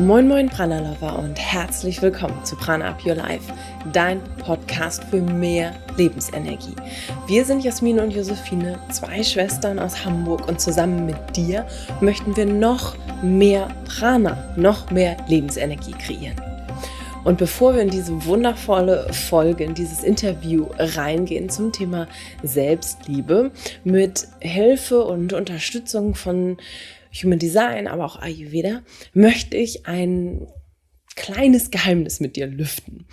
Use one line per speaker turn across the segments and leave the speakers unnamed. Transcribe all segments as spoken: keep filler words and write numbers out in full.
Moin Moin Prana Lover und herzlich willkommen zu Prana Up Your Life, dein Podcast für mehr Lebensenergie. Wir sind Jasmin und Josephine, zwei Schwestern aus Hamburg, und zusammen mit dir möchten wir noch mehr Prana, noch mehr Lebensenergie kreieren. Und bevor wir in diese wundervolle Folge, in dieses Interview reingehen zum Thema Selbstliebe mit Hilfe und Unterstützung von Human Design, aber auch Ayurveda, möchte ich ein kleines Geheimnis mit dir lüften.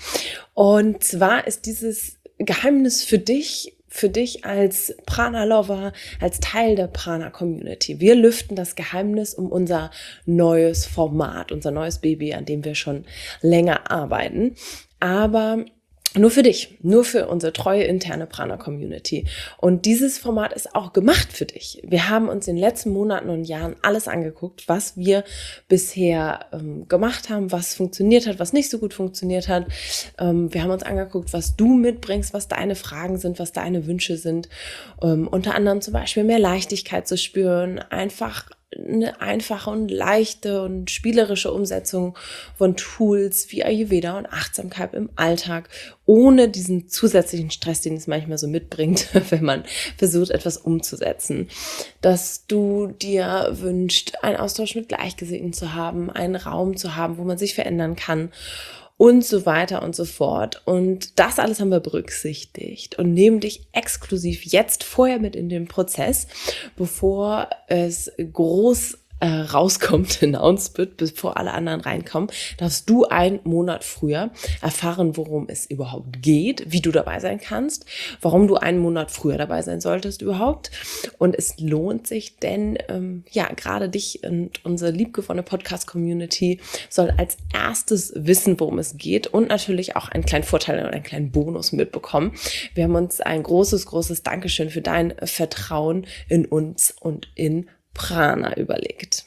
Und zwar ist dieses Geheimnis für dich, für dich als Prana-Lover, als Teil der Prana-Community. Wir lüften das Geheimnis um unser neues Format, unser neues Baby, an dem wir schon länger arbeiten. Aber nur für dich, nur für unsere treue interne Prana-Community. Und dieses Format ist auch gemacht für dich. Wir haben uns in den letzten Monaten und Jahren alles angeguckt, was wir bisher ähm, gemacht haben, was funktioniert hat, was nicht so gut funktioniert hat. Ähm, wir haben uns angeguckt, was du mitbringst, was deine Fragen sind, was deine Wünsche sind. Ähm, unter anderem zum Beispiel mehr Leichtigkeit zu spüren, einfach eine einfache und leichte und spielerische Umsetzung von Tools wie Ayurveda und Achtsamkeit im Alltag, ohne diesen zusätzlichen Stress, den es manchmal so mitbringt, wenn man versucht, etwas umzusetzen. Dass du dir wünschst, einen Austausch mit Gleichgesinnten zu haben, einen Raum zu haben, wo man sich verändern kann, und so weiter und so fort. Und das alles haben wir berücksichtigt und nehmen dich exklusiv jetzt vorher mit in den Prozess, bevor es groß äh, rauskommt, announced wird, bevor alle anderen reinkommen, darfst du einen Monat früher erfahren, worum es überhaupt geht, wie du dabei sein kannst, warum du einen Monat früher dabei sein solltest überhaupt. Und es lohnt sich, denn ähm, ja, gerade dich und unsere liebgewonnene Podcast-Community soll als erstes wissen, worum es geht, und natürlich auch einen kleinen Vorteil und einen kleinen Bonus mitbekommen. Wir haben uns ein großes, großes Dankeschön für dein Vertrauen in uns und in Prana überlegt.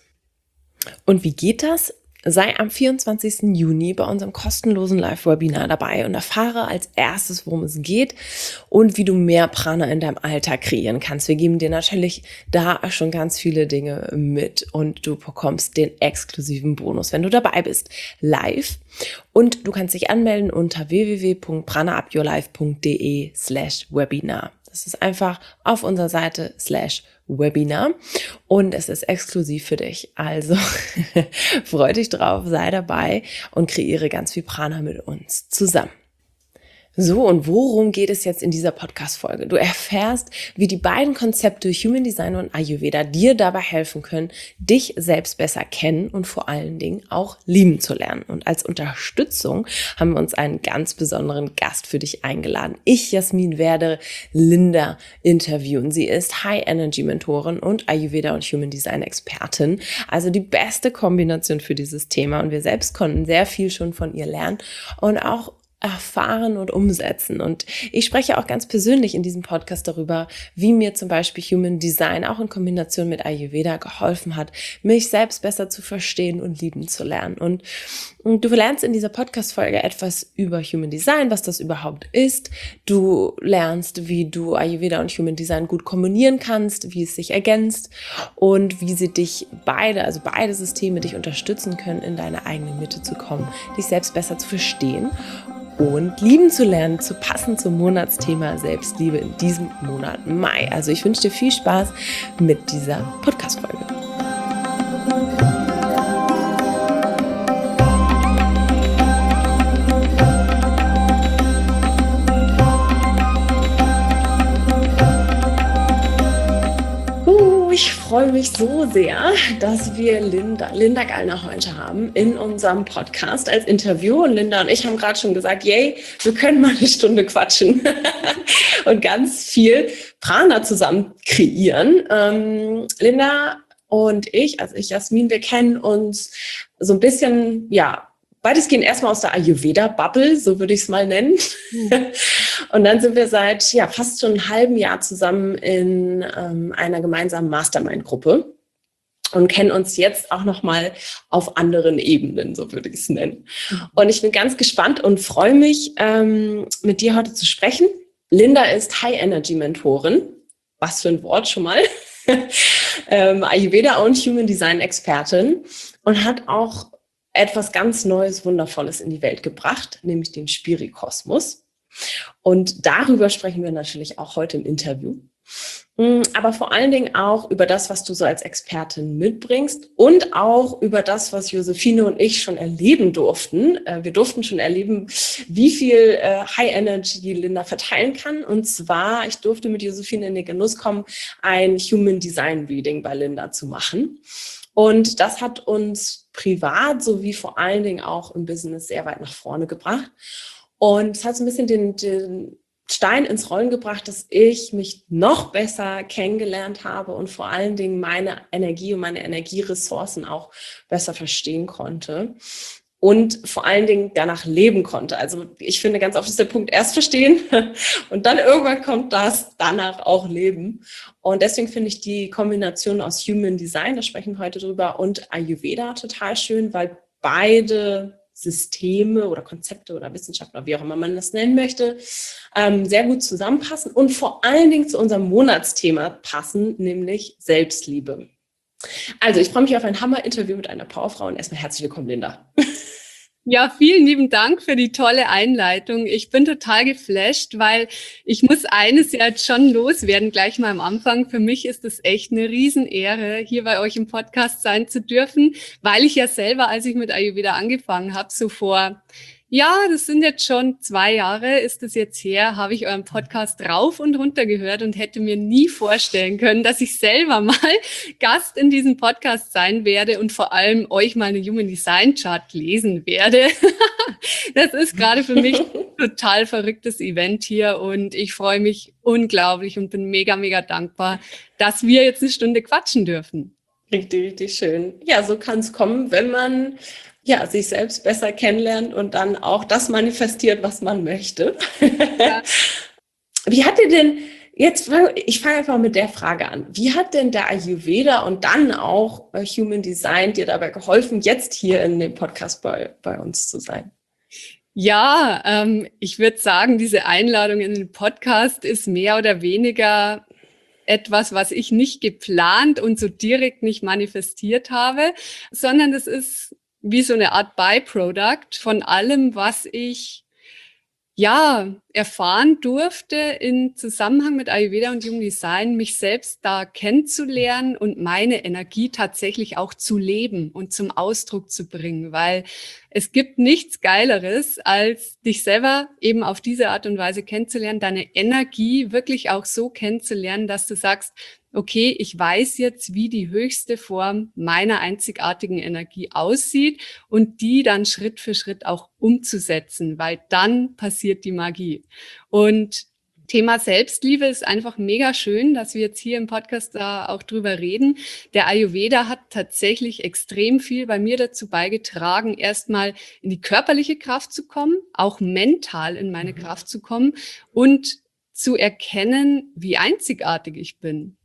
Und wie geht das? Sei am vierundzwanzigsten Juni bei unserem kostenlosen Live-Webinar dabei und erfahre als erstes, worum es geht und wie du mehr Prana in deinem Alltag kreieren kannst. Wir geben dir natürlich da schon ganz viele Dinge mit und du bekommst den exklusiven Bonus, wenn du dabei bist, live. Und du kannst dich anmelden unter w w w punkt prana up your life punkt d e slash webinar. Das ist einfach auf unserer Seite slash Webinar und es ist exklusiv für dich. Also freu dich drauf, sei dabei und kreiere ganz viel Prana mit uns zusammen. So, und worum geht es jetzt in dieser Podcast-Folge? Du erfährst, wie die beiden Konzepte Human Design und Ayurveda dir dabei helfen können, dich selbst besser kennen und vor allen Dingen auch lieben zu lernen. Und als Unterstützung haben wir uns einen ganz besonderen Gast für dich eingeladen. Ich, Jasmin, werde Linda interviewen. Sie ist High-Energy-Mentorin und Ayurveda und Human Design-Expertin. Also die beste Kombination für dieses Thema. Und wir selbst konnten sehr viel schon von ihr lernen und auch erfahren und umsetzen. Und ich spreche auch ganz persönlich in diesem Podcast darüber, wie mir zum Beispiel Human Design auch in Kombination mit Ayurveda geholfen hat, mich selbst besser zu verstehen und lieben zu lernen. Und, und du lernst in dieser Podcast-Folge etwas über Human Design, was das überhaupt ist. Du lernst, wie du Ayurveda und Human Design gut kombinieren kannst, wie es sich ergänzt und wie sie dich beide, also beide Systeme dich unterstützen können, in deine eigene Mitte zu kommen, dich selbst besser zu verstehen und lieben zu lernen, zu passen zum Monatsthema Selbstliebe in diesem Monat Mai. Also ich wünsche dir viel Spaß mit dieser Podcast-Folge. Ich freue mich so sehr, dass wir Linda, Linda Gallner heute haben in unserem Podcast als Interview. Und Linda und ich haben gerade schon gesagt, yay, wir können mal eine Stunde quatschen und ganz viel Prana zusammen kreieren. Ähm, Linda und ich, also ich, Jasmin, wir kennen uns so ein bisschen, ja, weitestgehend erstmal aus der Ayurveda-Bubble, so würde ich es mal nennen. Mhm. Und dann sind wir seit ja, fast schon einem halben Jahr zusammen in ähm, einer gemeinsamen Mastermind-Gruppe und kennen uns jetzt auch nochmal auf anderen Ebenen, so würde ich es nennen. Mhm. Und ich bin ganz gespannt und freue mich, ähm, mit dir heute zu sprechen. Linda ist High-Energy-Mentorin. Was für ein Wort schon mal. ähm, Ayurveda und Human Design Expertin und hat auch etwas ganz Neues, Wundervolles in die Welt gebracht, nämlich den Spirikosmos. Und darüber sprechen wir natürlich auch heute im Interview. Aber vor allen Dingen auch über das, was du so als Expertin mitbringst und auch über das, was Josephine und ich schon erleben durften. Wir durften schon erleben, wie viel High Energy Linda verteilen kann. Und zwar, ich durfte mit Josephine in den Genuss kommen, ein Human Design Reading bei Linda zu machen. Und das hat uns privat sowie vor allen Dingen auch im Business sehr weit nach vorne gebracht. Und es hat so ein bisschen den, den Stein ins Rollen gebracht, dass ich mich noch besser kennengelernt habe und vor allen Dingen meine Energie und meine Energieressourcen auch besser verstehen konnte und vor allen Dingen danach leben konnte. Also ich finde, ganz oft ist der Punkt erst verstehen und dann irgendwann kommt das danach auch leben. Und deswegen finde ich die Kombination aus Human Design, da sprechen wir heute drüber, und Ayurveda total schön, weil beide Systeme oder Konzepte oder Wissenschaftler, wie auch immer man das nennen möchte, ähm, sehr gut zusammenpassen und vor allen Dingen zu unserem Monatsthema passen, nämlich Selbstliebe. Also ich freue mich auf ein Hammer-Interview mit einer Powerfrau und erstmal herzlich willkommen, Linda.
Ja, vielen lieben Dank für die tolle Einleitung. Ich bin total geflasht, weil ich muss eines ja jetzt schon loswerden, gleich mal am Anfang. Für mich ist es echt eine Riesenehre, hier bei euch im Podcast sein zu dürfen, weil ich ja selber, als ich mit Ayurveda angefangen habe, so vor, ja, das sind jetzt schon zwei Jahre, ist es jetzt her, habe ich euren Podcast rauf und runter gehört und hätte mir nie vorstellen können, dass ich selber mal Gast in diesem Podcast sein werde und vor allem euch mal eine Human Design Chart lesen werde. Das ist gerade für mich ein total verrücktes Event hier und ich freue mich unglaublich und bin mega, mega dankbar, dass wir jetzt eine Stunde quatschen dürfen.
Richtig, richtig schön. Ja, so kann es kommen, wenn man ja, sich selbst besser kennenlernt und dann auch das manifestiert, was man möchte. Ja. Wie hat dir denn, jetzt, ich fange einfach mit der Frage an, wie hat denn der Ayurveda und dann auch Human Design dir dabei geholfen, jetzt hier in dem Podcast bei, bei uns zu sein?
Ja, ähm, ich würde sagen, diese Einladung in den Podcast ist mehr oder weniger etwas, was ich nicht geplant und so direkt nicht manifestiert habe, sondern es ist wie so eine Art Byproduct von allem, was ich ja erfahren durfte in Zusammenhang mit Ayurveda und Human Design, mich selbst da kennenzulernen und meine Energie tatsächlich auch zu leben und zum Ausdruck zu bringen, weil es gibt nichts Geileres, als dich selber eben auf diese Art und Weise kennenzulernen, deine Energie wirklich auch so kennenzulernen, dass du sagst, okay, ich weiß jetzt, wie die höchste Form meiner einzigartigen Energie aussieht und die dann Schritt für Schritt auch umzusetzen, weil dann passiert die Magie. Und Thema Selbstliebe ist einfach mega schön, dass wir jetzt hier im Podcast da auch drüber reden. Der Ayurveda hat tatsächlich extrem viel bei mir dazu beigetragen, erstmal in die körperliche Kraft zu kommen, auch mental in meine Kraft zu kommen und zu erkennen, wie einzigartig ich bin.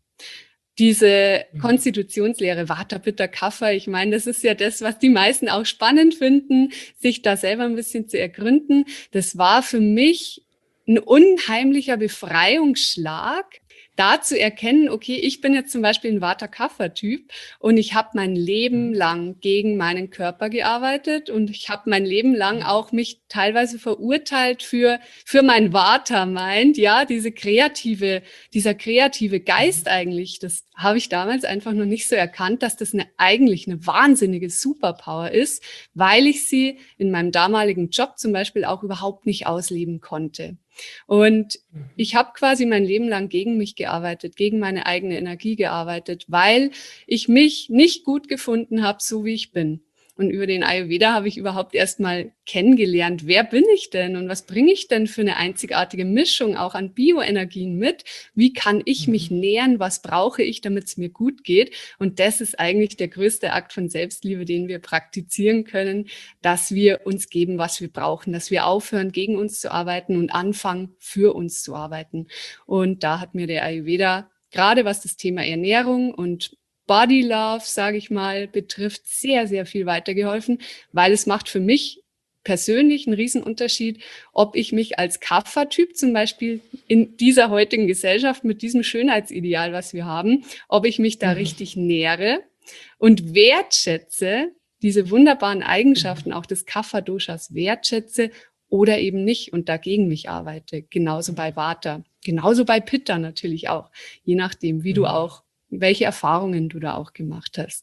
Diese Konstitutionslehre Vata, Pitta, Kapha, ich meine, das ist ja das, was die meisten auch spannend finden, sich da selber ein bisschen zu ergründen. Das war für mich ein unheimlicher Befreiungsschlag, da zu erkennen, okay, ich bin jetzt zum Beispiel ein Vata-Kapha-Typ und ich habe mein Leben lang gegen meinen Körper gearbeitet und ich habe mein Leben lang auch mich teilweise verurteilt für für mein Vata-Mind, ja, diese kreative, dieser kreative Geist eigentlich, das habe ich damals einfach noch nicht so erkannt, dass das eine eigentlich eine wahnsinnige Superpower ist, weil ich sie in meinem damaligen Job zum Beispiel auch überhaupt nicht ausleben konnte. Und ich habe quasi mein Leben lang gegen mich gearbeitet, gegen meine eigene Energie gearbeitet, weil ich mich nicht gut gefunden habe, so wie ich bin. Und über den Ayurveda habe ich überhaupt erst mal kennengelernt, wer bin ich denn und was bringe ich denn für eine einzigartige Mischung auch an Bioenergien mit? Wie kann ich mich nähern? Was brauche ich, damit es mir gut geht? Und das ist eigentlich der größte Akt von Selbstliebe, den wir praktizieren können, dass wir uns geben, was wir brauchen, dass wir aufhören, gegen uns zu arbeiten und anfangen, für uns zu arbeiten. Und da hat mir der Ayurveda, gerade was das Thema Ernährung und Body Love, sage ich mal, betrifft, sehr, sehr viel weitergeholfen, weil es macht für mich persönlich einen Riesenunterschied, ob ich mich als Kapha-Typ zum Beispiel in dieser heutigen Gesellschaft mit diesem Schönheitsideal, was wir haben, ob ich mich da richtig nähere und wertschätze, diese wunderbaren Eigenschaften auch des Kapha-Doshas wertschätze oder eben nicht und dagegen mich arbeite. Genauso bei Vata, genauso bei Pitta natürlich auch, je nachdem, wie du auch, welche Erfahrungen du da auch gemacht hast.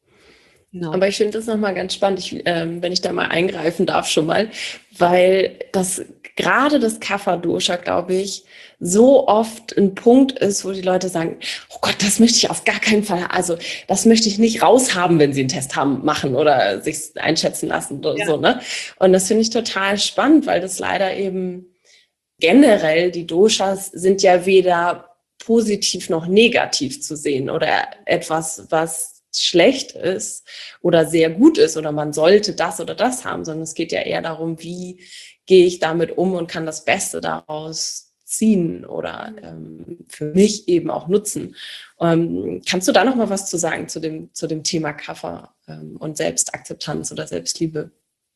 No. Aber ich finde das nochmal ganz spannend, ich, ähm, wenn ich da mal eingreifen darf schon mal, weil das gerade das Kapha-Dosha, glaube ich, so oft ein Punkt ist, wo die Leute sagen, oh Gott, das möchte ich auf gar keinen Fall, also das möchte ich nicht raushaben, wenn sie einen Test haben, machen oder sich einschätzen lassen oder ja. so, ne? Und das finde ich total spannend, weil das leider eben generell, die Doshas sind ja weder positiv noch negativ zu sehen oder etwas, was schlecht ist oder sehr gut ist oder man sollte das oder das haben, sondern es geht ja eher darum, wie gehe ich damit um und kann das Beste daraus ziehen oder ähm, für mich eben auch nutzen. Ähm, kannst du da noch mal was zu sagen zu dem, zu dem Thema Kapha ähm, und Selbstakzeptanz oder Selbstliebe?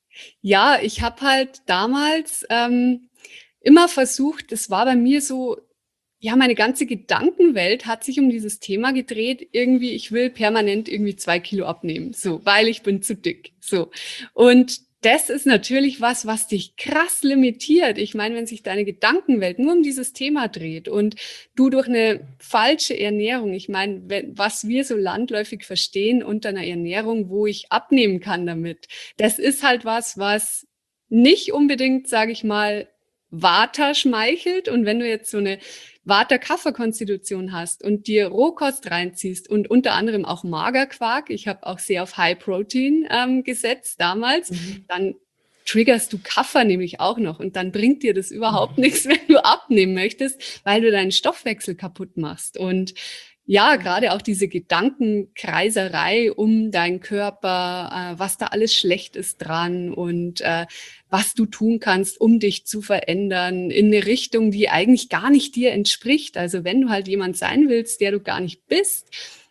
Ja, ich habe halt damals ähm, immer versucht, das war bei mir so, ja, meine ganze Gedankenwelt hat sich um dieses Thema gedreht. Irgendwie, ich will permanent irgendwie zwei Kilo abnehmen, so, weil ich bin zu dick, so. Und das ist natürlich was, was dich krass limitiert. Ich meine, wenn sich deine Gedankenwelt nur um dieses Thema dreht und du durch eine falsche Ernährung, ich meine, was wir so landläufig verstehen unter einer Ernährung, wo ich abnehmen kann damit, das ist halt was, was nicht unbedingt, sage ich mal, Vata schmeichelt. Und wenn du jetzt so eine Vata-Kapha-Konstitution hast und dir Rohkost reinziehst und unter anderem auch Magerquark, ich habe auch sehr auf High Protein ähm, gesetzt damals, mhm. dann triggerst du Kapha nämlich auch noch und dann bringt dir das überhaupt mhm. nichts, wenn du abnehmen möchtest, weil du deinen Stoffwechsel kaputt machst. Und ja, gerade auch diese Gedankenkreiserei um deinen Körper, äh, was da alles schlecht ist dran und äh, was du tun kannst, um dich zu verändern in eine Richtung, die eigentlich gar nicht dir entspricht. Also wenn du halt jemand sein willst, der du gar nicht bist.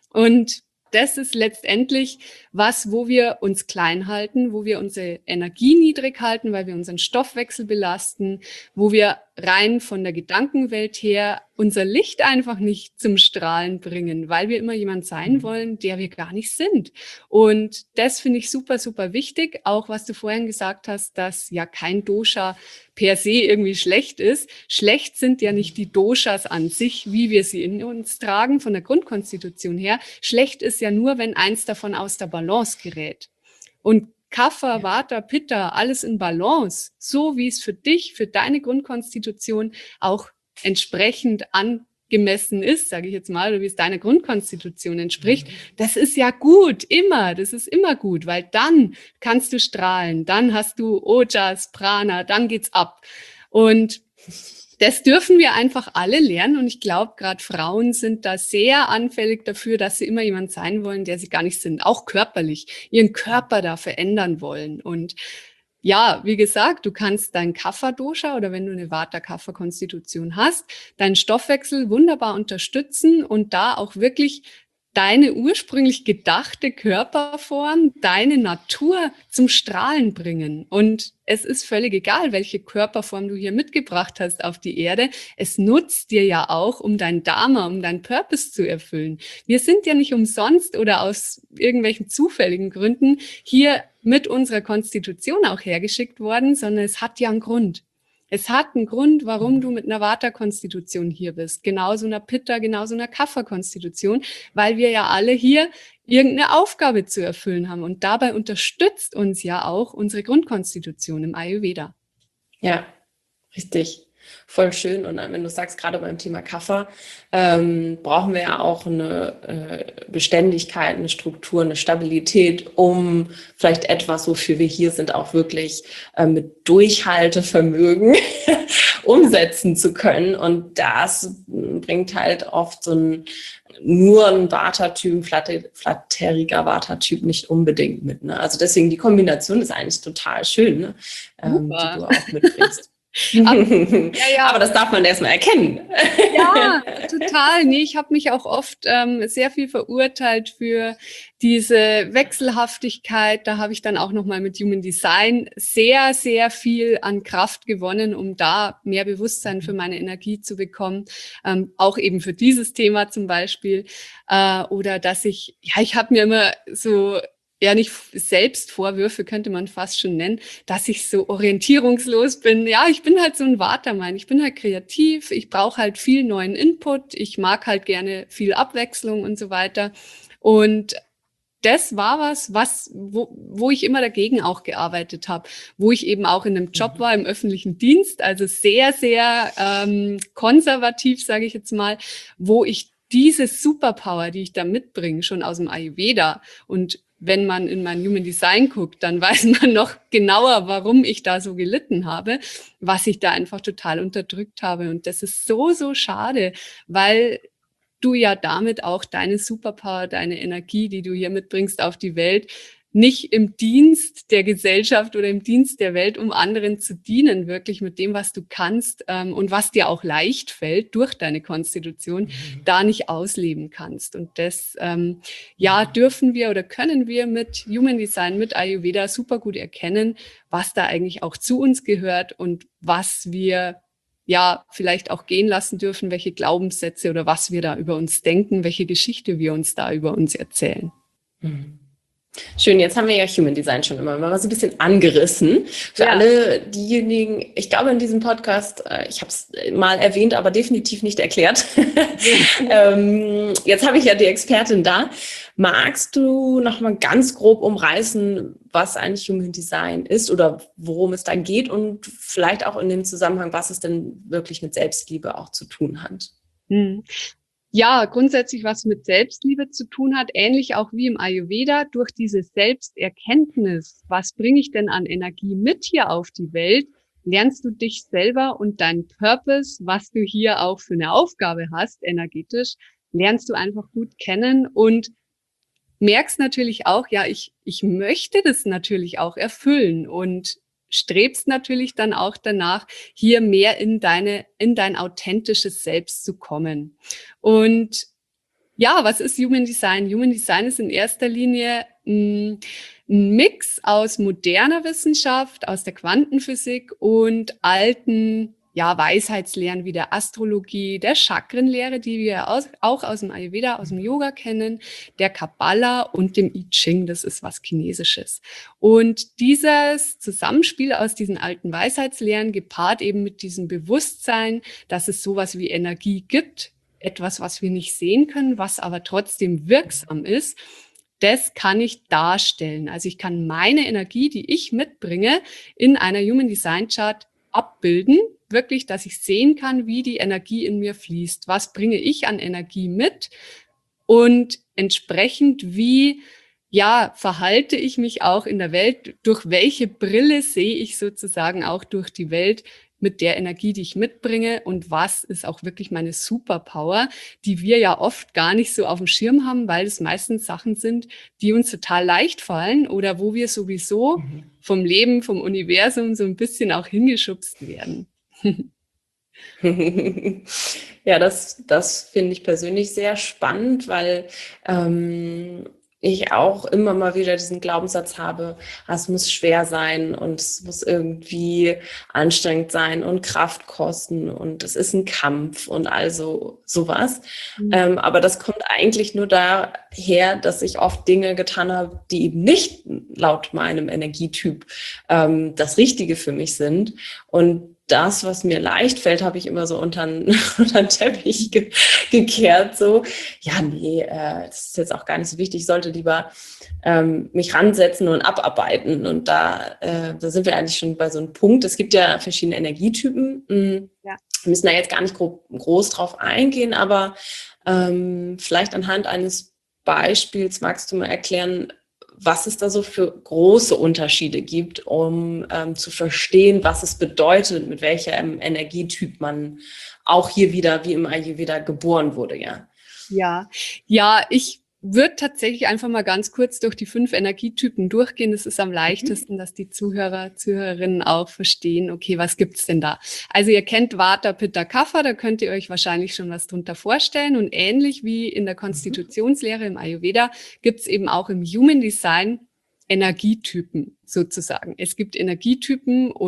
Und das ist letztendlich was, wo wir uns klein halten, wo wir unsere Energie niedrig halten, weil wir unseren Stoffwechsel belasten, wo wir rein von der Gedankenwelt her unser Licht einfach nicht zum Strahlen bringen, weil wir immer jemand sein wollen, der wir gar nicht sind. Und das finde ich super, super wichtig. Auch was du vorhin gesagt hast, dass ja kein Dosha per se irgendwie schlecht ist. Schlecht sind ja nicht die Doshas an sich, wie wir sie in uns tragen, von der Grundkonstitution her. Schlecht ist ja nur, wenn eins davon aus der Balance gerät. Und Kapha, Vata, Pitta, alles in Balance, so wie es für dich, für deine Grundkonstitution auch entsprechend angemessen ist, sage ich jetzt mal, oder wie es deiner Grundkonstitution entspricht, das ist ja gut, immer, das ist immer gut, weil dann kannst du strahlen, dann hast du Ojas, Prana, dann geht's ab. Und das dürfen wir einfach alle lernen und ich glaube, gerade Frauen sind da sehr anfällig dafür, dass sie immer jemand sein wollen, der sie gar nicht sind, auch körperlich, ihren Körper da verändern wollen. Und ja, wie gesagt, du kannst dein Kapha-Dosha oder wenn du eine Vata-Kapha-Konstitution hast, deinen Stoffwechsel wunderbar unterstützen und da auch wirklich deine ursprünglich gedachte Körperform, deine Natur zum Strahlen bringen. Und es ist völlig egal, welche Körperform du hier mitgebracht hast auf die Erde. Es nutzt dir ja auch, um dein Dharma, um deinen Purpose zu erfüllen. Wir sind ja nicht umsonst oder aus irgendwelchen zufälligen Gründen hier mit unserer Konstitution auch hergeschickt worden, sondern es hat ja einen Grund. Es hat einen Grund, warum du mit einer Vata-Konstitution hier bist. Genauso einer Pitta, genauso einer Kapha-Konstitution, weil wir ja alle hier irgendeine Aufgabe zu erfüllen haben. Und dabei unterstützt uns ja auch unsere Grundkonstitution im Ayurveda.
Ja, richtig. Voll schön. Und wenn du sagst, gerade beim Thema Kapha, ähm, brauchen wir ja auch eine äh, Beständigkeit, eine Struktur, eine Stabilität, um vielleicht etwas, wofür wir hier sind, auch wirklich äh, mit Durchhaltevermögen umsetzen zu können. Und das bringt halt oft so ein nur ein Vata-Typ, flatteriger Vata-Typ nicht unbedingt mit. Ne? Also deswegen, die Kombination ist eigentlich total schön, ne? ähm, die du auch mitbringst.
Aber, ja, ja.
Aber das darf man erstmal erkennen.
Ja, total. Nee, ich habe mich auch oft ähm, sehr viel verurteilt für diese Wechselhaftigkeit. Da habe ich dann auch nochmal mit Human Design sehr, sehr viel an Kraft gewonnen, um da mehr Bewusstsein für meine Energie zu bekommen. Ähm, auch eben für dieses Thema zum Beispiel. Äh, oder dass ich, ja, ich habe mir immer so ja nicht Selbstvorwürfe, könnte man fast schon nennen, dass ich so orientierungslos bin. Ja, ich bin halt so ein Watermann. Ich bin halt kreativ. Ich brauche halt viel neuen Input. Ich mag halt gerne viel Abwechslung und so weiter. Und das war was, was wo, wo ich immer dagegen auch gearbeitet habe, wo ich eben auch in einem Job war im öffentlichen Dienst, also sehr, sehr ähm, konservativ, sage ich jetzt mal, wo ich diese Superpower, die ich da mitbringe, schon aus dem Ayurveda, und wenn man in mein Human Design guckt, dann weiß man noch genauer, warum ich da so gelitten habe, was ich da einfach total unterdrückt habe. Und das ist so, so schade, weil du ja damit auch deine Superpower, deine Energie, die du hier mitbringst auf die Welt, nicht im Dienst der Gesellschaft oder im Dienst der Welt, um anderen zu dienen, wirklich mit dem, was du kannst ähm, und was dir auch leicht fällt durch deine Konstitution, mhm. da nicht ausleben kannst. Und das, ähm, ja, dürfen wir oder können wir mit Human Design, mit Ayurveda super gut erkennen, was da eigentlich auch zu uns gehört und was wir ja vielleicht auch gehen lassen dürfen, welche Glaubenssätze oder was wir da über uns denken, welche Geschichte wir uns da über uns erzählen.
Mhm. Schön, jetzt haben wir ja Human Design schon immer mal so ein bisschen angerissen. Für
ja.
alle diejenigen, ich glaube in diesem Podcast, ich habe es mal erwähnt, aber definitiv nicht erklärt. ähm, jetzt habe ich ja die Expertin da. Magst du noch mal ganz grob umreißen, was eigentlich Human Design ist oder worum es da geht und vielleicht auch in dem Zusammenhang, was es denn wirklich mit Selbstliebe auch zu tun hat?
Hm. Ja, grundsätzlich was mit Selbstliebe zu tun hat, ähnlich auch wie im Ayurveda, durch diese Selbsterkenntnis, was bringe ich denn an Energie mit hier auf die Welt, lernst du dich selber und deinen Purpose, was du hier auch für eine Aufgabe hast, energetisch, lernst du einfach gut kennen und merkst natürlich auch, ja, ich, ich möchte das natürlich auch erfüllen und strebst natürlich dann auch danach, hier mehr in deine, in dein authentisches Selbst zu kommen. Und ja, was ist Human Design? Human Design ist in erster Linie ein, ein Mix aus moderner Wissenschaft, aus der Quantenphysik und alten, ja, Weisheitslehren wie der Astrologie, der Chakrenlehre, die wir aus, auch aus dem Ayurveda, aus dem Yoga kennen, der Kabbala und dem I Ching, das ist was Chinesisches. Und dieses Zusammenspiel aus diesen alten Weisheitslehren, gepaart eben mit diesem Bewusstsein, dass es sowas wie Energie gibt, etwas, was wir nicht sehen können, was aber trotzdem wirksam ist, das kann ich darstellen. Also ich kann meine Energie, die ich mitbringe, in einer Human Design Chart abbilden, wirklich, dass ich sehen kann, wie die Energie in mir fließt. Was bringe ich an Energie mit? Und entsprechend, wie, ja, verhalte ich mich auch in der Welt? Durch welche Brille sehe ich sozusagen auch durch die Welt mit der Energie, die ich mitbringe? Und was ist auch wirklich meine Superpower, die wir ja oft gar nicht so auf dem Schirm haben, weil es meistens Sachen sind, die uns total leicht fallen oder wo wir sowieso mhm. vom Leben, vom Universum so ein bisschen auch hingeschubst werden.
Ja, das, das finde ich persönlich sehr spannend, weil ähm, ich auch immer mal wieder diesen Glaubenssatz habe, es muss schwer sein und es muss irgendwie anstrengend sein und Kraft kosten und es ist ein Kampf und also sowas. Mhm. Ähm, aber das kommt eigentlich nur daher, dass ich oft Dinge getan habe, die eben nicht laut meinem Energietyp ähm, das Richtige für mich sind. Und das, was mir leicht fällt, habe ich immer so unter den, unter den Teppich ge- gekehrt. So, ja, nee, äh, das ist jetzt auch gar nicht so wichtig. Ich sollte lieber ähm, mich ransetzen und abarbeiten. Und da, äh, da sind wir eigentlich schon bei so einem Punkt. Es gibt ja verschiedene Energietypen. Mhm. Ja. Wir müssen da jetzt gar nicht gro- groß drauf eingehen, aber ähm, vielleicht anhand eines Beispiels magst du mal erklären, was es da so für große Unterschiede gibt, um ähm, zu verstehen, was es bedeutet, mit welchem Energietyp man auch hier wieder wie im Ayurveda geboren wurde, ja.
Ja, ja, ich würde tatsächlich einfach mal ganz kurz durch die fünf Energietypen durchgehen. Das ist am leichtesten, mhm. dass die Zuhörer, Zuhörerinnen auch verstehen, okay, was gibt's denn da? Also ihr kennt Vata, Pitta, Kapha, da könnt ihr euch wahrscheinlich schon was drunter vorstellen. Und ähnlich wie in der Konstitutionslehre im Ayurveda gibt's eben auch im Human Design Energietypen sozusagen. Es gibt Energietypen und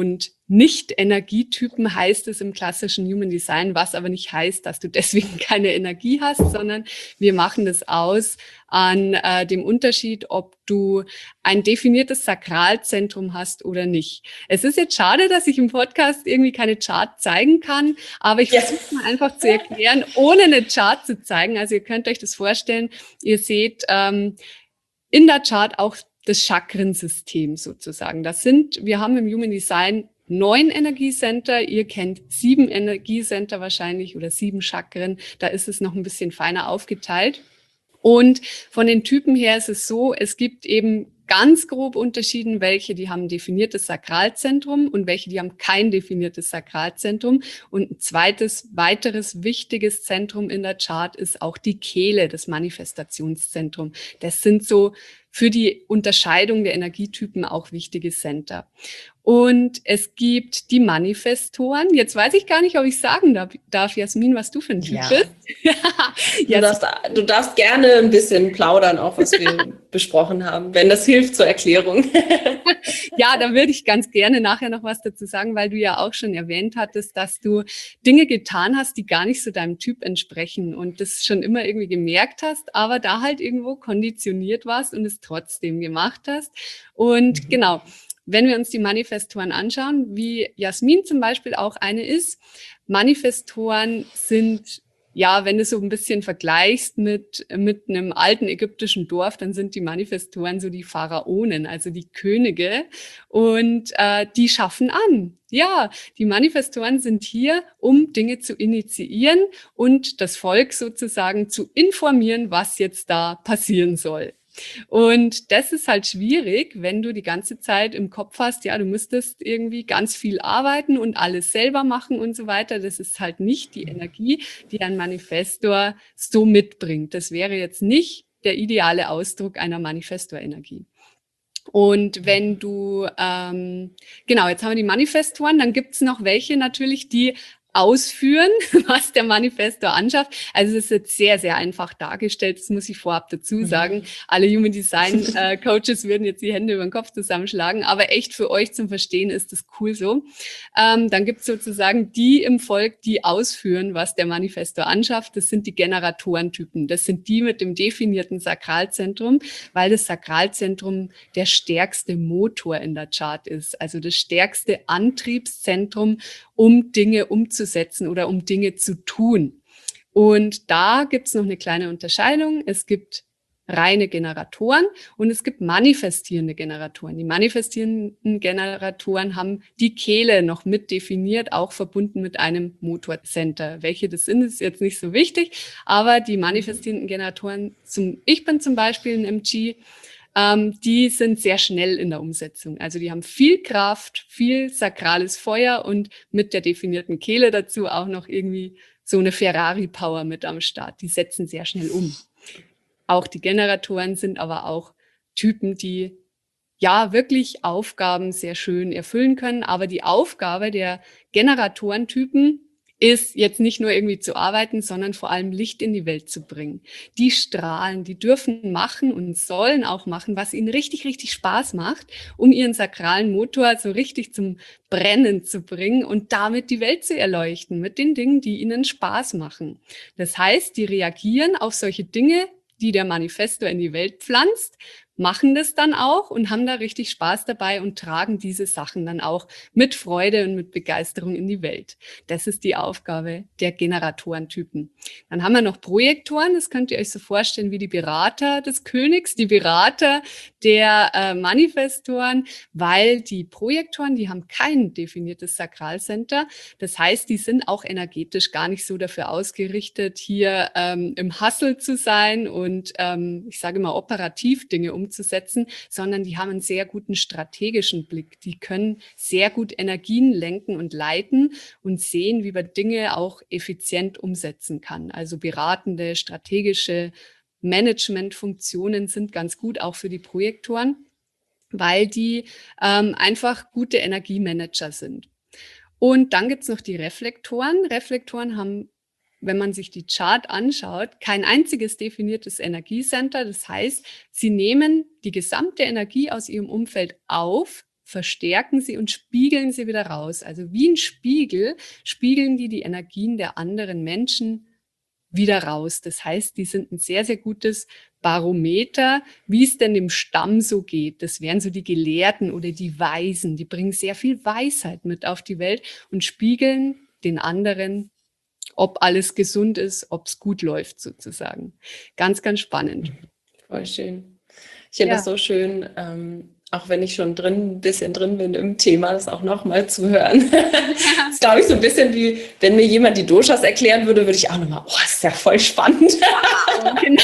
Nicht-Energietypen heißt es im klassischen Human Design, was aber nicht heißt, dass du deswegen keine Energie hast, sondern wir machen das aus an äh, dem Unterschied, ob du ein definiertes Sakralzentrum hast oder nicht. Es ist jetzt schade, dass ich im Podcast irgendwie keine Chart zeigen kann, aber ich
Yes.
versuche mal einfach zu erklären, ohne eine Chart zu zeigen. Also ihr könnt euch das vorstellen, ihr seht ähm, in der Chart auch das Chakrensystem sozusagen. Das sind, wir haben im Human Design neun Energiecenter, ihr kennt sieben Energiecenter wahrscheinlich oder sieben Chakren, da ist es noch ein bisschen feiner aufgeteilt. Und von den Typen her ist es so, es gibt eben ganz grob unterschieden, welche, die haben ein definiertes Sakralzentrum und welche, die haben kein definiertes Sakralzentrum. Und ein zweites, weiteres wichtiges Zentrum in der Chart ist auch die Kehle, das Manifestationszentrum. Das sind so für die Unterscheidung der Energietypen auch wichtige Center. Und es gibt die Manifestoren. Jetzt weiß ich gar nicht, ob ich sagen darf, darf Jasmin, was du für ein Typ
Ja.
bist.
Du darfst, du darfst gerne ein bisschen plaudern, auch was wir besprochen haben, wenn das hilft zur Erklärung.
Ja, da würde ich ganz gerne nachher noch was dazu sagen, weil du ja auch schon erwähnt hattest, dass du Dinge getan hast, die gar nicht so deinem Typ entsprechen und das schon immer irgendwie gemerkt hast, aber da halt irgendwo konditioniert warst und es trotzdem gemacht hast. Und mhm. genau, wenn wir uns die Manifestoren anschauen, wie Jasmin zum Beispiel auch eine ist, Manifestoren sind, ja, wenn du so ein bisschen vergleichst mit, mit einem alten ägyptischen Dorf, dann sind die Manifestoren so die Pharaonen, also die Könige, und äh, die schaffen an. Ja, die Manifestoren sind hier, um Dinge zu initiieren und das Volk sozusagen zu informieren, was jetzt da passieren soll. Und das ist halt schwierig, wenn du die ganze Zeit im Kopf hast, ja, du müsstest irgendwie ganz viel arbeiten und alles selber machen und so weiter. Das ist halt nicht die Energie, die ein Manifestor so mitbringt. Das wäre jetzt nicht der ideale Ausdruck einer Manifestor-Energie. Und wenn du, ähm, genau, jetzt haben wir die Manifestoren, dann gibt's noch welche natürlich, die ausführen, was der Manifestor anschafft. Also es ist jetzt sehr, sehr einfach dargestellt. Das muss ich vorab dazu sagen. Mhm. Alle Human Design äh, Coaches würden jetzt die Hände über den Kopf zusammenschlagen. Aber echt für euch zum Verstehen ist das cool so. Ähm, dann gibt es sozusagen die im Volk, die ausführen, was der Manifestor anschafft. Das sind die Generatorentypen. Das sind die mit dem definierten Sakralzentrum, weil das Sakralzentrum der stärkste Motor in der Chart ist. Also das stärkste Antriebszentrum, um Dinge umzusetzen oder um Dinge zu tun. Und da gibt es noch eine kleine Unterscheidung. Es gibt reine Generatoren und es gibt manifestierende Generatoren. Die manifestierenden Generatoren haben die Kehle noch mit definiert, auch verbunden mit einem Motorcenter. Welche das sind, ist jetzt nicht so wichtig, aber die manifestierenden Generatoren, zum, ich bin zum Beispiel ein M G, Ähm, die sind sehr schnell in der Umsetzung. Also die haben viel Kraft, viel sakrales Feuer und mit der definierten Kehle dazu auch noch irgendwie so eine Ferrari-Power mit am Start. Die setzen sehr schnell um. Auch die Generatoren sind aber auch Typen, die ja wirklich Aufgaben sehr schön erfüllen können. Aber die Aufgabe der Generatorentypen ist jetzt nicht nur irgendwie zu arbeiten, sondern vor allem Licht in die Welt zu bringen. Die strahlen, die dürfen machen und sollen auch machen, was ihnen richtig, richtig Spaß macht, um ihren sakralen Motor so richtig zum Brennen zu bringen und damit die Welt zu erleuchten mit den Dingen, die ihnen Spaß machen. Das heißt, die reagieren auf solche Dinge, die der Manifestor in die Welt pflanzt, machen das dann auch und haben da richtig Spaß dabei und tragen diese Sachen dann auch mit Freude und mit Begeisterung in die Welt. Das ist die Aufgabe der Generatorentypen. Dann haben wir noch Projektoren, das könnt ihr euch so vorstellen wie die Berater des Königs, die Berater der äh, Manifestoren, weil die Projektoren, die haben kein definiertes Sakralcenter. Das heißt, die sind auch energetisch gar nicht so dafür ausgerichtet, hier ähm, im Hustle zu sein und ähm, ich sage immer operativ Dinge umzusetzen. umzusetzen, sondern die haben einen sehr guten strategischen Blick. Die können sehr gut Energien lenken und leiten und sehen, wie man Dinge auch effizient umsetzen kann. Also beratende, strategische Managementfunktionen sind ganz gut, auch für die Projektoren, weil die ähm, einfach gute Energiemanager sind. Und dann gibt es noch die Reflektoren. Reflektoren haben, wenn man sich die Chart anschaut, kein einziges definiertes Energiecenter. Das heißt, sie nehmen die gesamte Energie aus ihrem Umfeld auf, verstärken sie und spiegeln sie wieder raus. Also wie ein Spiegel spiegeln die die Energien der anderen Menschen wieder raus. Das heißt, die sind ein sehr, sehr gutes Barometer, wie es denn im Stamm so geht. Das wären so die Gelehrten oder die Weisen. Die bringen sehr viel Weisheit mit auf die Welt und spiegeln den anderen, ob alles gesund ist, ob es gut läuft sozusagen. Ganz, ganz spannend.
Voll schön. Ich finde
Ja.
das so schön, ähm, auch wenn ich schon drin, ein bisschen drin bin im Thema, das auch nochmal zu hören. Das ist, glaube ich, so ein bisschen wie, wenn mir jemand die Doshas erklären würde, würde ich auch nochmal, oh, das ist ja voll spannend.
Wow, genau.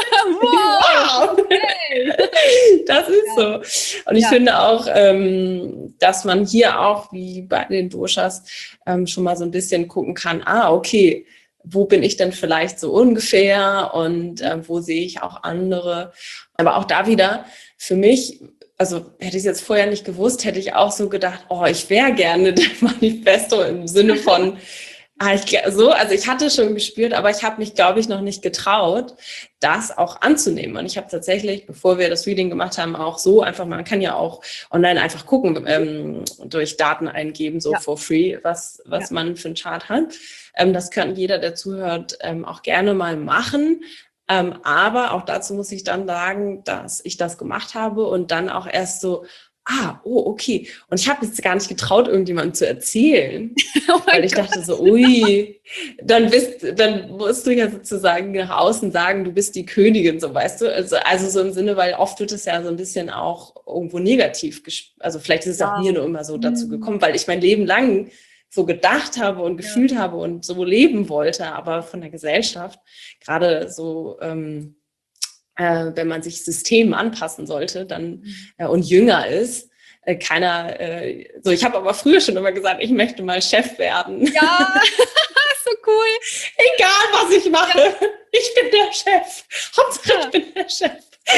Wow.
Okay.
Das ist ja so. Und ich ja. finde auch, ähm, dass man hier auch, wie bei den Doshas, ähm, schon mal so ein bisschen gucken kann, ah, okay, wo bin ich denn vielleicht so ungefähr und äh, wo sehe ich auch andere. Aber auch da wieder, für mich, also hätte ich es jetzt vorher nicht gewusst, hätte ich auch so gedacht, oh, ich wäre gerne der Manifesto im Sinne von, ah, ich, so, also ich hatte schon gespürt, aber ich habe mich, glaube ich, noch nicht getraut, das auch anzunehmen. Und ich habe tatsächlich, bevor wir das Reading gemacht haben, auch so einfach, man kann ja auch online einfach gucken, ähm, durch Daten eingeben, so ja. for free, was, was ja. man für einen Chart hat. Ähm, das kann jeder, der zuhört, ähm, auch gerne mal machen. Ähm, aber auch dazu muss ich dann sagen, dass ich das gemacht habe und dann auch erst so, ah, oh, okay. Und ich habe jetzt gar nicht getraut, irgendjemandem zu erzählen, oh weil ich Gott. dachte so, ui, dann bist, dann musst du ja sozusagen nach außen sagen, du bist die Königin, so weißt du. Also, also so im Sinne, weil oft wird es ja so ein bisschen auch irgendwo negativ, gesp- also vielleicht ist es ja. auch mir nur immer so dazu gekommen, weil ich mein Leben lang so gedacht habe und gefühlt ja. habe und so leben wollte, aber von der Gesellschaft, gerade so, ähm, äh, wenn man sich Systemen anpassen sollte dann äh, und jünger ist, äh, keiner, äh, so ich habe aber früher schon immer gesagt, ich möchte mal Chef werden.
Ja, so cool.
Egal, was ich mache, ja. ich bin der Chef. Hauptsache, ja. ich bin der Chef.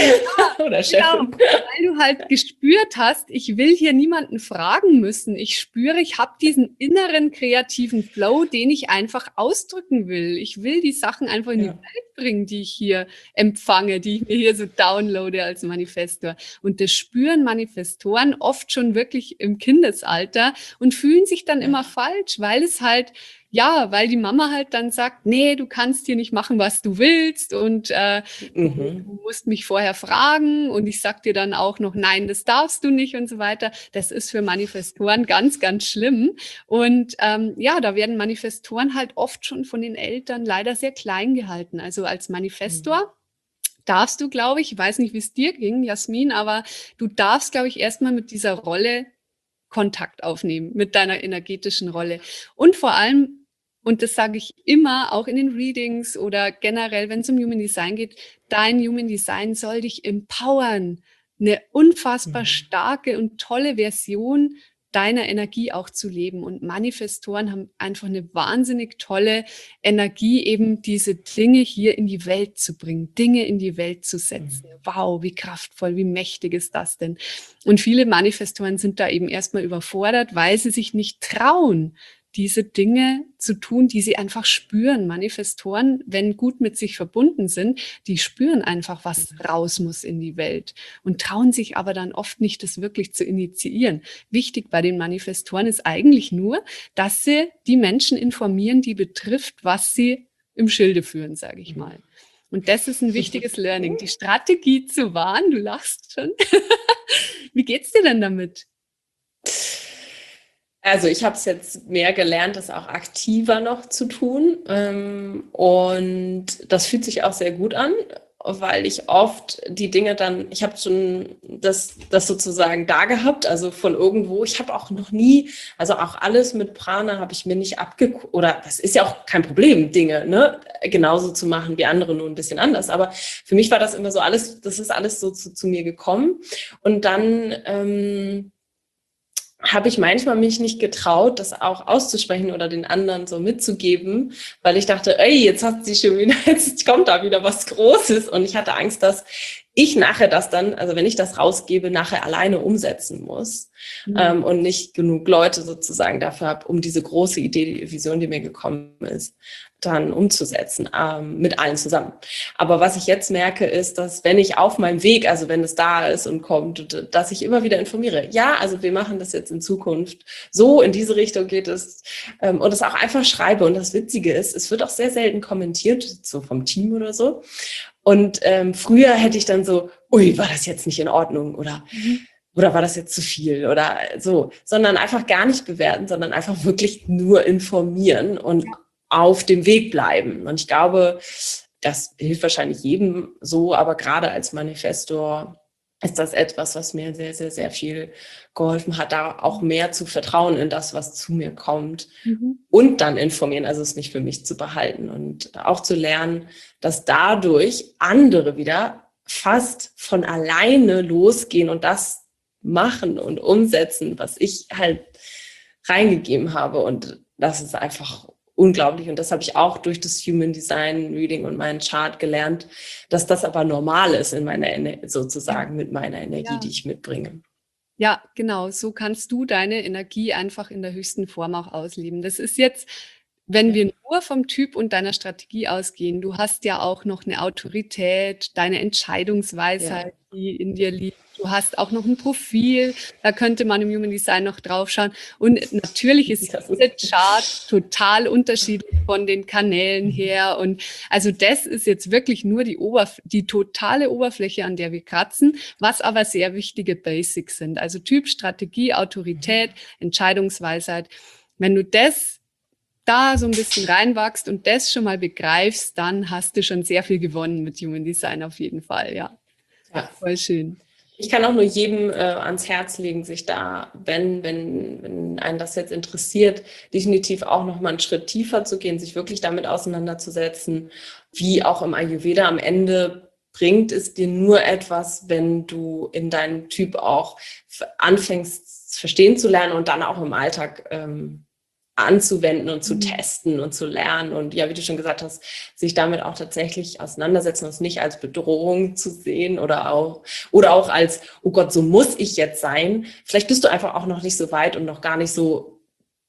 Ja, oder Chefin. Genau, weil du halt gespürt hast, ich will hier niemanden fragen müssen. Ich spüre, ich habe diesen inneren kreativen Flow, den ich einfach ausdrücken will. Ich will die Sachen einfach in ja. die Welt bringen, die ich hier empfange, die ich mir hier so downloade als Manifestor. Und das spüren Manifestoren oft schon wirklich im Kindesalter und fühlen sich dann immer falsch, weil es halt Ja, weil die Mama halt dann sagt, nee, du kannst hier nicht machen, was du willst und äh, mhm. du, du musst mich vorher fragen und ich sag dir dann auch noch, nein, das darfst du nicht und so weiter. Das ist für Manifestoren ganz, ganz schlimm. Und ähm, ja, da werden Manifestoren halt oft schon von den Eltern leider sehr klein gehalten. Also als Manifestor mhm. darfst du, glaube ich, ich weiß nicht, wie es dir ging, Jasmin, aber du darfst, glaube ich, erstmal mit dieser Rolle Kontakt aufnehmen, mit deiner energetischen Rolle. Und vor allem, und das sage ich immer, auch in den Readings oder generell, wenn es um Human Design geht, dein Human Design soll dich empowern, eine unfassbar starke und tolle Version deiner Energie auch zu leben. Und Manifestoren haben einfach eine wahnsinnig tolle Energie, eben diese Dinge hier in die Welt zu bringen, Dinge in die Welt zu setzen. Wow, wie kraftvoll, wie mächtig ist das denn? Und viele Manifestoren sind da eben erstmal überfordert, weil sie sich nicht trauen, diese Dinge zu tun, die sie einfach spüren. Manifestoren, wenn gut mit sich verbunden sind, die spüren einfach, was raus muss in die Welt und trauen sich aber dann oft nicht, das wirklich zu initiieren. Wichtig bei den Manifestoren ist eigentlich nur, dass sie die Menschen informieren, die betrifft, was sie im Schilde führen, sage ich mal. Und das ist ein wichtiges Learning, die Strategie zu wahren. Du lachst schon. Wie geht's dir denn damit?
Also ich habe es jetzt mehr gelernt, das auch aktiver noch zu tun. Und das fühlt sich auch sehr gut an, weil ich oft die Dinge dann, ich habe schon das, das sozusagen da gehabt, also von irgendwo. Ich habe auch noch nie, also auch alles mit Prana habe ich mir nicht abgeguckt, oder das ist ja auch kein Problem, Dinge ne, genauso zu machen wie andere, nur ein bisschen anders. Aber für mich war das immer so alles, das ist alles so zu, zu mir gekommen. Und dann ähm, habe ich manchmal mich nicht getraut, das auch auszusprechen oder den anderen so mitzugeben, weil ich dachte, ey, jetzt hat sie schon wieder, jetzt kommt da wieder was Großes und ich hatte Angst, dass ich nachher das dann, also wenn ich das rausgebe, nachher alleine umsetzen muss mhm. ähm, und nicht genug Leute sozusagen dafür habe, um diese große Idee, die Vision, die mir gekommen ist, dann umzusetzen, ähm, mit allen zusammen. Aber was ich jetzt merke, ist, dass wenn ich auf meinem Weg, also wenn es da ist und kommt, dass ich immer wieder informiere, ja, also wir machen das jetzt in Zukunft, so in diese Richtung geht es ähm, und es auch einfach schreibe. Und das Witzige ist, es wird auch sehr selten kommentiert, so vom Team oder so. Und ähm, früher hätte ich dann so, ui, war das jetzt nicht in Ordnung oder, mhm. oder war das jetzt zu viel oder so, sondern einfach gar nicht bewerten, sondern einfach wirklich nur informieren und ja. auf dem Weg bleiben. Und ich glaube, das hilft wahrscheinlich jedem so, aber gerade als Manifestor ist das etwas, was mir sehr, sehr, sehr viel geholfen hat, da auch mehr zu vertrauen in das, was zu mir kommt mhm. und dann informieren, also es nicht für mich zu behalten und auch zu lernen, dass dadurch andere wieder fast von alleine losgehen und das machen und umsetzen, was ich halt reingegeben habe. Und das ist einfach unglaublich. Und das habe ich auch durch das Human Design Reading und meinen Chart gelernt, dass das aber normal ist in meiner Ener- sozusagen mit meiner Energie, ja. die ich mitbringe.
Ja, genau. So kannst du deine Energie einfach in der höchsten Form auch ausleben. Das ist jetzt, wenn wir nur vom Typ und deiner Strategie ausgehen, du hast ja auch noch eine Autorität, deine Entscheidungsweisheit, ja. die in dir liegt. Du hast auch noch ein Profil, da könnte man im Human Design noch draufschauen. Und natürlich ist der Chart total unterschiedlich von den Kanälen her. Und also das ist jetzt wirklich nur die Oberf- die totale Oberfläche, an der wir kratzen, was aber sehr wichtige Basics sind. Also Typ, Strategie, Autorität, Entscheidungsweisheit. Wenn du das da so ein bisschen reinwachst und das schon mal begreifst, dann hast du schon sehr viel gewonnen mit Human Design auf jeden Fall, ja.
Ja.
Voll schön.
Ich kann auch nur jedem äh, ans Herz legen, sich da, wenn, wenn, wenn einen das jetzt interessiert, definitiv auch noch mal einen Schritt tiefer zu gehen, sich wirklich damit auseinanderzusetzen, wie auch im Ayurveda am Ende bringt es dir nur etwas, wenn du in deinem Typ auch anfängst, verstehen zu lernen und dann auch im Alltag ähm, anzuwenden und zu mhm. testen und zu lernen und ja, wie du schon gesagt hast, sich damit auch tatsächlich auseinandersetzen und es nicht als Bedrohung zu sehen oder auch, oder auch als, oh Gott, so muss ich jetzt sein. Vielleicht bist du einfach auch noch nicht so weit und noch gar nicht so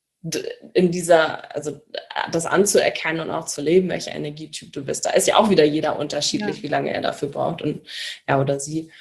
in dieser, also das anzuerkennen und auch zu leben, welcher Energietyp du bist. Da ist ja auch wieder jeder unterschiedlich, ja. wie lange er dafür braucht und er oder sie.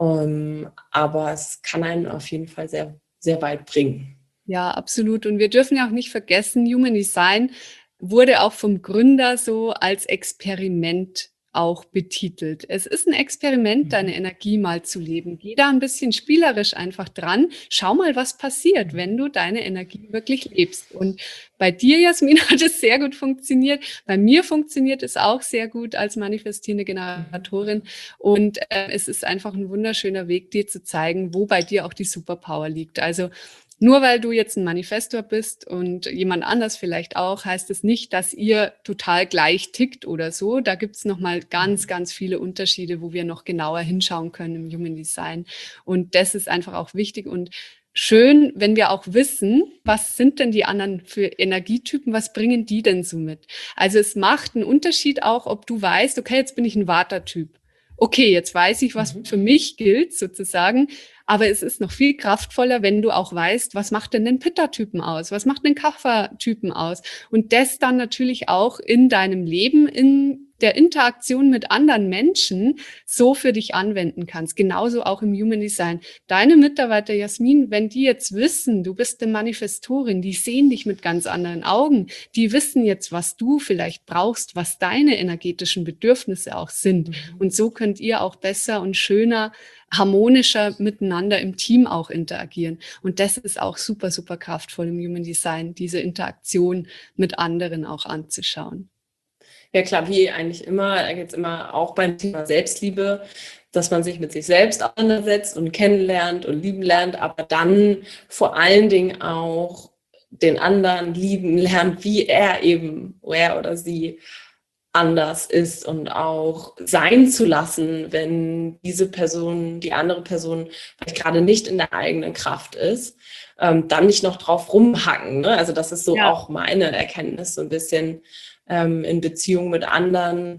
Um, aber es kann einen auf jeden Fall sehr, sehr weit bringen.
Ja, absolut. Und wir dürfen ja auch nicht vergessen, Human Design wurde auch vom Gründer so als Experiment auch betitelt. Es ist ein Experiment, deine Energie mal zu leben. Geh da ein bisschen spielerisch einfach dran. Schau mal, was passiert, wenn du deine Energie wirklich lebst. Und bei dir, Jasmin, hat es sehr gut funktioniert. Bei mir funktioniert es auch sehr gut als manifestierende Generatorin. Und äh, es ist einfach ein wunderschöner Weg, dir zu zeigen, wo bei dir auch die Superpower liegt. Also nur weil du jetzt ein Manifestor bist und jemand anders vielleicht auch, heißt es nicht, dass ihr total gleich tickt oder so. Da gibt's noch mal ganz, ganz viele Unterschiede, wo wir noch genauer hinschauen können im Human Design. Und das ist einfach auch wichtig und schön, wenn wir auch wissen, was sind denn die anderen für Energietypen, was bringen die denn so mit? Also es macht einen Unterschied auch, ob du weißt, okay, jetzt bin ich ein Vata-Typ. Okay, jetzt weiß ich, was für mich gilt sozusagen. Aber es ist noch viel kraftvoller, wenn du auch weißt, was macht denn den Pitta-Typen aus? Was macht den Kapha-Typen aus? Und das dann natürlich auch in deinem Leben, in der Interaktion mit anderen Menschen so für dich anwenden kannst. Genauso auch im Human Design. Deine Mitarbeiter, Jasmin, wenn die jetzt wissen, du bist eine Manifestorin, die sehen dich mit ganz anderen Augen. Die wissen jetzt, was du vielleicht brauchst, was deine energetischen Bedürfnisse auch sind. Mhm. Und so könnt ihr auch besser und schöner harmonischer miteinander im Team auch interagieren. Und das ist auch super, super kraftvoll im Human Design, diese Interaktion mit anderen auch anzuschauen.
Ja klar, wie eigentlich immer, da geht es immer auch beim Thema Selbstliebe, dass man sich mit sich selbst auseinandersetzt und kennenlernt und lieben lernt, aber dann vor allen Dingen auch den anderen lieben lernt, wie er eben, er oder sie anders ist und auch sein zu lassen, wenn diese Person, die andere Person vielleicht gerade nicht in der eigenen Kraft ist, ähm, dann nicht noch drauf rumhacken. Ne? Also das ist so ja. auch meine Erkenntnis, so ein bisschen ähm, in Beziehung mit anderen,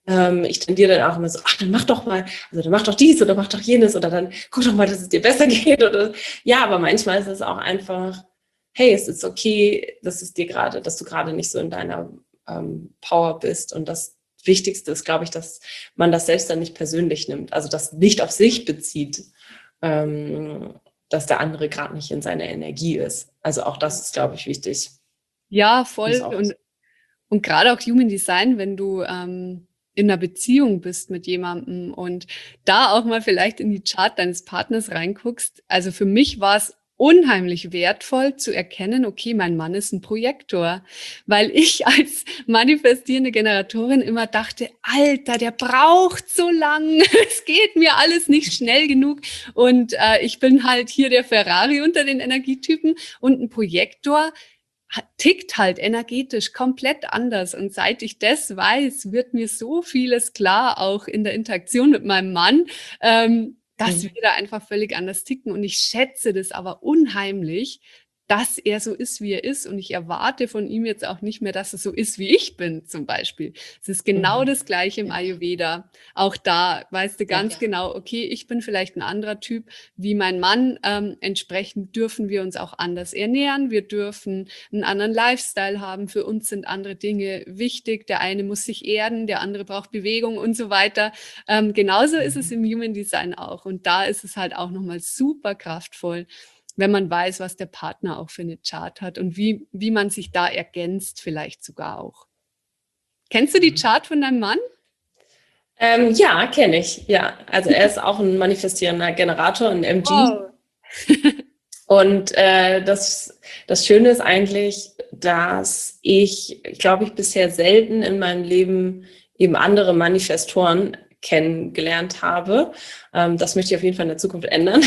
ähm, ich tendiere dann auch immer so, ach, dann mach doch mal, also dann mach doch dies oder mach doch jenes oder dann guck doch mal, dass es dir besser geht. Oder ja, aber manchmal ist es auch einfach, hey, es ist okay, dass es dir gerade, dass du gerade nicht so in deiner ähm, Power bist. Und das Wichtigste ist, glaube ich, dass man das selbst dann nicht persönlich nimmt, also das nicht auf sich bezieht, ähm, dass der andere gerade nicht in seiner Energie ist. Also auch das ist, glaube ich, wichtig.
Ja, voll. Und, und gerade auch Human Design, wenn du ähm, in einer Beziehung bist mit jemandem und da auch mal vielleicht in die Chart deines Partners reinguckst. Also für mich war es unheimlich wertvoll zu erkennen, okay, mein Mann ist ein Projektor, weil ich als manifestierende Generatorin immer dachte, Alter, der braucht so lang, es geht mir alles nicht schnell genug und äh, ich bin halt hier der Ferrari unter den Energietypen und ein Projektor tickt halt energetisch komplett anders. Und seit ich das weiß, wird mir so vieles klar, auch in der Interaktion mit meinem Mann, ähm, dass mhm. wir da einfach völlig anders ticken. Und ich schätze das aber unheimlich, dass er so ist, wie er ist. Und ich erwarte von ihm jetzt auch nicht mehr, dass er so ist, wie ich bin, zum Beispiel. Es ist genau mhm. das Gleiche im Ayurveda. Auch da weißt du ganz ja, genau, okay, ich bin vielleicht ein anderer Typ wie mein Mann. Ähm, entsprechend dürfen wir uns auch anders ernähren. Wir dürfen einen anderen Lifestyle haben. Für uns sind andere Dinge wichtig. Der eine muss sich erden, der andere braucht Bewegung und so weiter. Ähm, genauso mhm. ist es im Human Design auch. Und da ist es halt auch nochmal super kraftvoll, wenn man weiß, was der Partner auch für eine Chart hat und wie, wie man sich da ergänzt vielleicht sogar auch. Kennst du die Chart von deinem Mann?
Ähm, ja, kenne ich, ja. Also er ist auch ein manifestierender Generator, ein M G. Wow. Und äh, das, das Schöne ist eigentlich, dass ich, glaube ich, bisher selten in meinem Leben eben andere Manifestoren kennengelernt habe. Ähm, das möchte ich auf jeden Fall in der Zukunft ändern.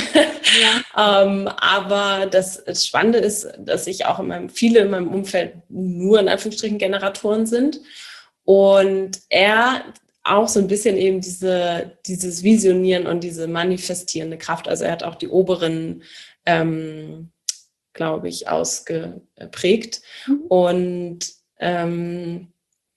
Ja. ähm, aber das, das Spannende ist, dass ich auch in meinem, viele in meinem Umfeld nur in Anführungsstrichen Generatoren sind. Und er auch so ein bisschen eben diese, dieses Visionieren und diese manifestierende Kraft. Also er hat auch die oberen, ähm, glaube ich, ausgeprägt. Mhm. Und ähm,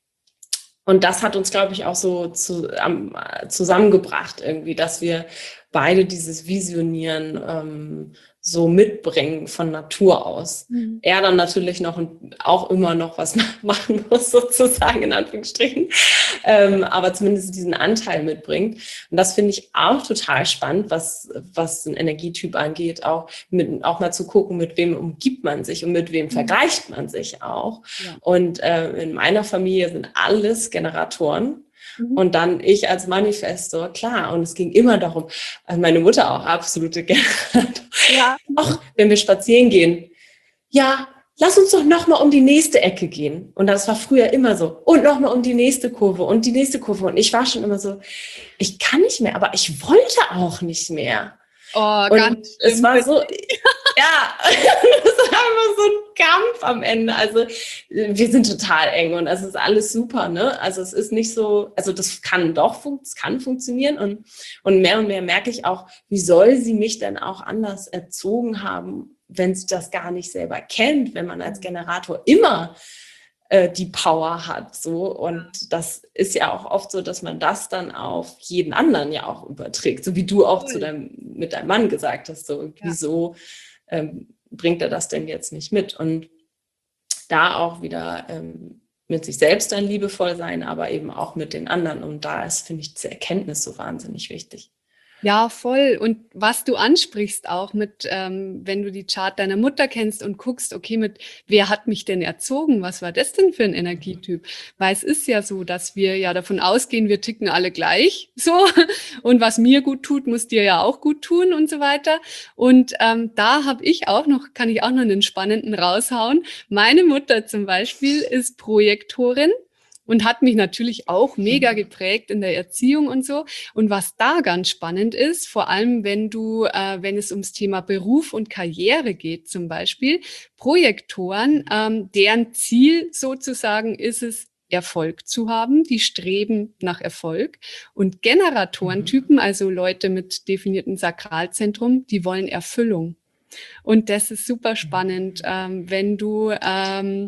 Und das hat uns, glaube ich, auch so zu, um, zusammengebracht irgendwie, dass wir beide dieses Visionieren ähm, so mitbringen von Natur aus. Mhm. Er dann natürlich noch auch immer noch was machen muss, sozusagen, in Anführungsstrichen, ähm, aber zumindest diesen Anteil mitbringt. Und das finde ich auch total spannend, was, was ein Energietyp angeht, auch, mit, auch mal zu gucken, mit wem umgibt man sich und mit wem mhm. vergleicht man sich auch. Ja. Und äh, in meiner Familie sind alles Generatoren. Mhm. Und dann ich als Manifestor, klar. Und es ging immer darum, also meine Mutter auch absolute Generator. Ja. Ach, wenn wir spazieren gehen, ja, lass uns doch nochmal um die nächste Ecke gehen. Und das war früher immer so. Und nochmal um die nächste Kurve und die nächste Kurve. Und ich war schon immer so, ich kann nicht mehr, aber ich wollte auch nicht mehr.
Oh,
und
ganz
es schlimm. War so, ja, das war immer so ein Kampf am Ende. Also wir sind total eng und es ist alles super, ne? Also es ist nicht so, also das kann doch, es kann funktionieren und, und mehr und mehr merke ich auch, wie soll sie mich denn auch anders erzogen haben, wenn sie das gar nicht selber kennt, wenn man als Generator immer äh, die Power hat, so. Und das ist ja auch oft so, dass man das dann auf jeden anderen ja auch überträgt, so wie du auch cool. zu deinem, mit deinem Mann gesagt hast, so, ja. wieso ähm, bringt er das denn jetzt nicht mit? Und da auch wieder ähm, mit sich selbst dann liebevoll sein, aber eben auch mit den anderen. Und da ist, finde ich, diese Erkenntnis so wahnsinnig wichtig.
Ja, voll. Und was du ansprichst auch mit, ähm, wenn du die Chart deiner Mutter kennst und guckst, okay, mit wer hat mich denn erzogen? Was war das denn für ein Energietyp? Weil es ist ja so, dass wir ja davon ausgehen, wir ticken alle gleich so. Und was mir gut tut, muss dir ja auch gut tun und so weiter. Und ähm, da habe ich auch noch, kann ich auch noch einen spannenden raushauen. Meine Mutter zum Beispiel ist Projektorin. Und hat mich natürlich auch mega geprägt in der Erziehung und so. Und was da ganz spannend ist, vor allem wenn du, äh, wenn es ums Thema Beruf und Karriere geht zum Beispiel, Projektoren, ähm, deren Ziel sozusagen ist es, Erfolg zu haben, die streben nach Erfolg. Und Generatorentypen, also Leute mit definiertem Sakralzentrum, die wollen Erfüllung. Und das ist super spannend, ähm, wenn du... Ähm,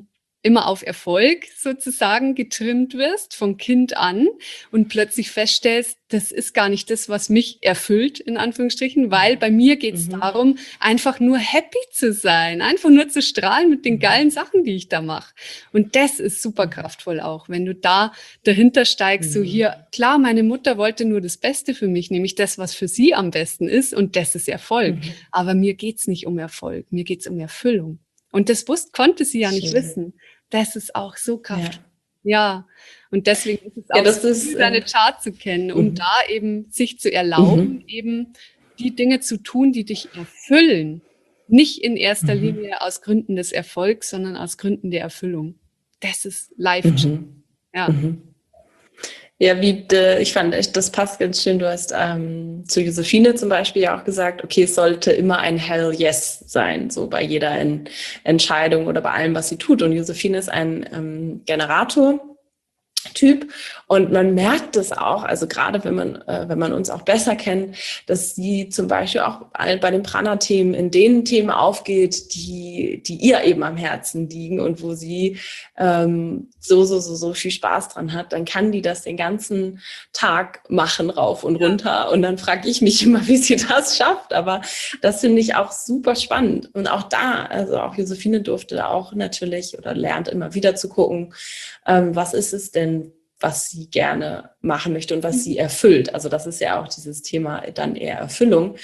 immer auf Erfolg sozusagen getrimmt wirst, von Kind an und plötzlich feststellst, das ist gar nicht das, was mich erfüllt, in Anführungsstrichen, weil bei mir geht es
Mhm.
darum, einfach nur happy zu sein, einfach nur zu strahlen mit den
Mhm.
geilen Sachen, die ich da mache. Und das ist super kraftvoll auch, wenn du da dahinter steigst, so
Mhm.
hier, klar, meine Mutter wollte nur das Beste für mich, nämlich das, was für sie am besten ist und das ist Erfolg.
Mhm.
Aber mir geht's nicht um Erfolg, mir geht's um Erfüllung. Und das wusste, konnte sie ja nicht
Schön.
wissen. Das ist auch so
Ja.
kraftvoll. Ja, und deswegen ist es
Ja,
auch
das
so
ist,
cool,
äh,
seine Chart zu kennen, um
mhm.
da eben sich zu erlauben,
Mhm.
eben die Dinge zu tun, die dich erfüllen. Nicht in erster
Mhm.
Linie aus Gründen des Erfolgs, sondern aus Gründen der Erfüllung. Das ist life.
Mhm.
Ja.
Mhm. Ja, wie de, ich fand echt, das passt ganz schön. Du hast ähm, zu Josephine zum Beispiel ja auch gesagt, okay, es sollte immer ein Hell Yes sein, so bei jeder en Entscheidung oder bei allem, was sie tut. Und Josephine ist ein ähm, Generator. Typ. Und man merkt es auch, also gerade wenn man, äh, wenn man uns auch besser kennt, dass sie zum Beispiel auch bei den Prana-Themen in den Themen aufgeht, die, die ihr eben am Herzen liegen und wo sie ähm, so, so, so, so viel Spaß dran hat, dann kann die das den ganzen Tag machen, rauf und runter. Und dann frage ich mich immer, wie sie das schafft. Aber das finde ich auch super spannend. Und auch da, also auch Josephine durfte da auch natürlich oder lernt immer wieder zu gucken, ähm, was ist es denn, was sie gerne machen möchte und was sie erfüllt. Also das ist ja auch dieses Thema dann eher Erfüllung.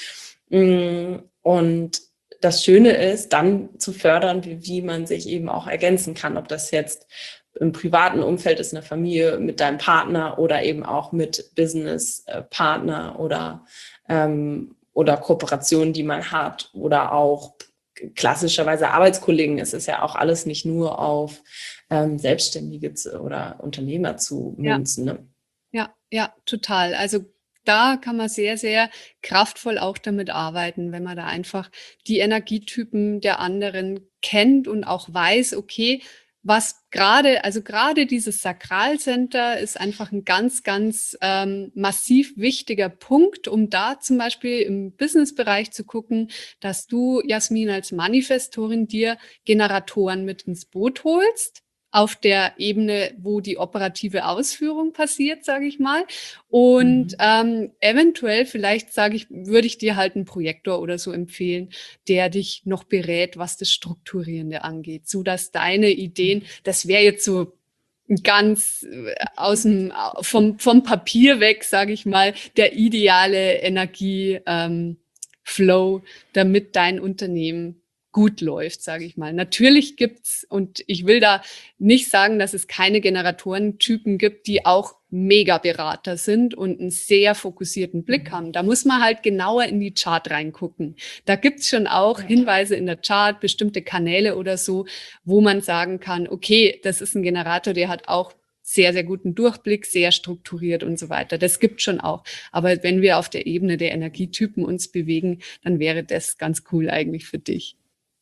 Und das Schöne ist, dann zu fördern, wie, wie man sich eben auch ergänzen kann, ob das jetzt im privaten Umfeld ist, in der Familie, mit deinem Partner oder eben auch mit Business-Partner oder, ähm, oder Kooperationen, die man hat oder auch klassischerweise Arbeitskollegen. Es ist ja auch alles nicht nur auf ähm, Selbstständige zu, oder Unternehmer zu münzen.
Ja.
Ne?
Ja, ja, total. Also da kann man sehr, sehr kraftvoll auch damit arbeiten, wenn man da einfach die Energietypen der anderen kennt und auch weiß, okay, was gerade, also gerade dieses Sakralcenter ist einfach ein ganz, ganz ähm, massiv wichtiger Punkt, um da zum Beispiel im Businessbereich zu gucken, dass du, Jasmin, als Manifestorin dir Generatoren mit ins Boot holst, auf der Ebene, wo die operative Ausführung passiert, sage ich mal. Und
Mhm.
ähm, eventuell, vielleicht sage ich, würde ich dir halt einen Projektor oder so empfehlen, der dich noch berät, was das Strukturierende angeht, so dass deine Ideen, das wäre jetzt so ganz aus dem vom vom Papier weg, sage ich mal, der ideale Energie ähm, Flow, damit dein Unternehmen gut läuft, sage ich mal. Natürlich gibt's, und ich will da nicht sagen, dass es keine Generatorentypen gibt, die auch Mega-Berater sind und einen sehr fokussierten Blick haben. Da muss man halt genauer in die Chart reingucken. Da gibt's schon auch Hinweise in der Chart, bestimmte Kanäle oder so, wo man sagen kann, okay, das ist ein Generator, der hat auch sehr, sehr guten Durchblick, sehr strukturiert und so weiter. Das gibt schon auch. Aber wenn wir auf der Ebene der Energietypen uns bewegen, dann wäre das ganz cool eigentlich für dich.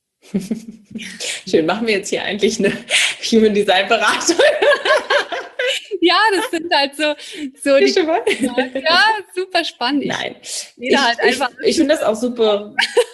Schön, machen wir jetzt hier eigentlich eine Human Design Beratung?
Ja, das sind halt so, so die, ja, super spannend. Ich,
Nein,
jeder
ich,
halt einfach
ich, ich finde das auch super.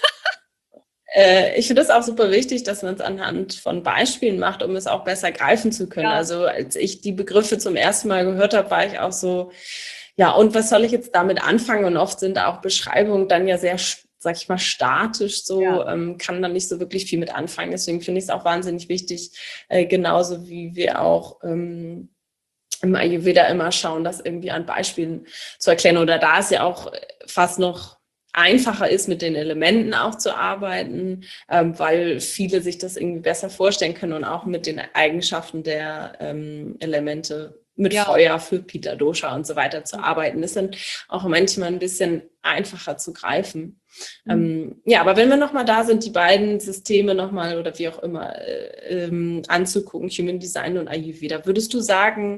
äh, ich finde das auch super wichtig, dass man es anhand von Beispielen macht, um es auch besser greifen zu können.
Ja.
Also als ich die Begriffe zum ersten Mal gehört habe, war ich auch so, ja, und was soll ich jetzt damit anfangen? Und oft sind auch Beschreibungen dann ja sehr, sag ich mal, statisch, so
Ja.
ähm, kann dann nicht so wirklich viel mit anfangen. Deswegen finde ich es auch wahnsinnig wichtig, äh, genauso wie wir auch ähm, im Ayurveda immer schauen, das irgendwie an Beispielen zu erklären. Oder da es ja auch fast noch einfacher ist, mit den Elementen auch zu arbeiten, ähm, weil viele sich das irgendwie besser vorstellen können und auch mit den Eigenschaften der ähm, Elemente mit
Ja.
Feuer für Pitta Dosha und so weiter zu arbeiten. Das sind auch manchmal ein bisschen einfacher zu greifen. Mhm. Ähm, ja, aber wenn wir nochmal da sind, die beiden Systeme nochmal oder wie auch immer äh, ähm, anzugucken, Human Design und Ayurveda, würdest du sagen,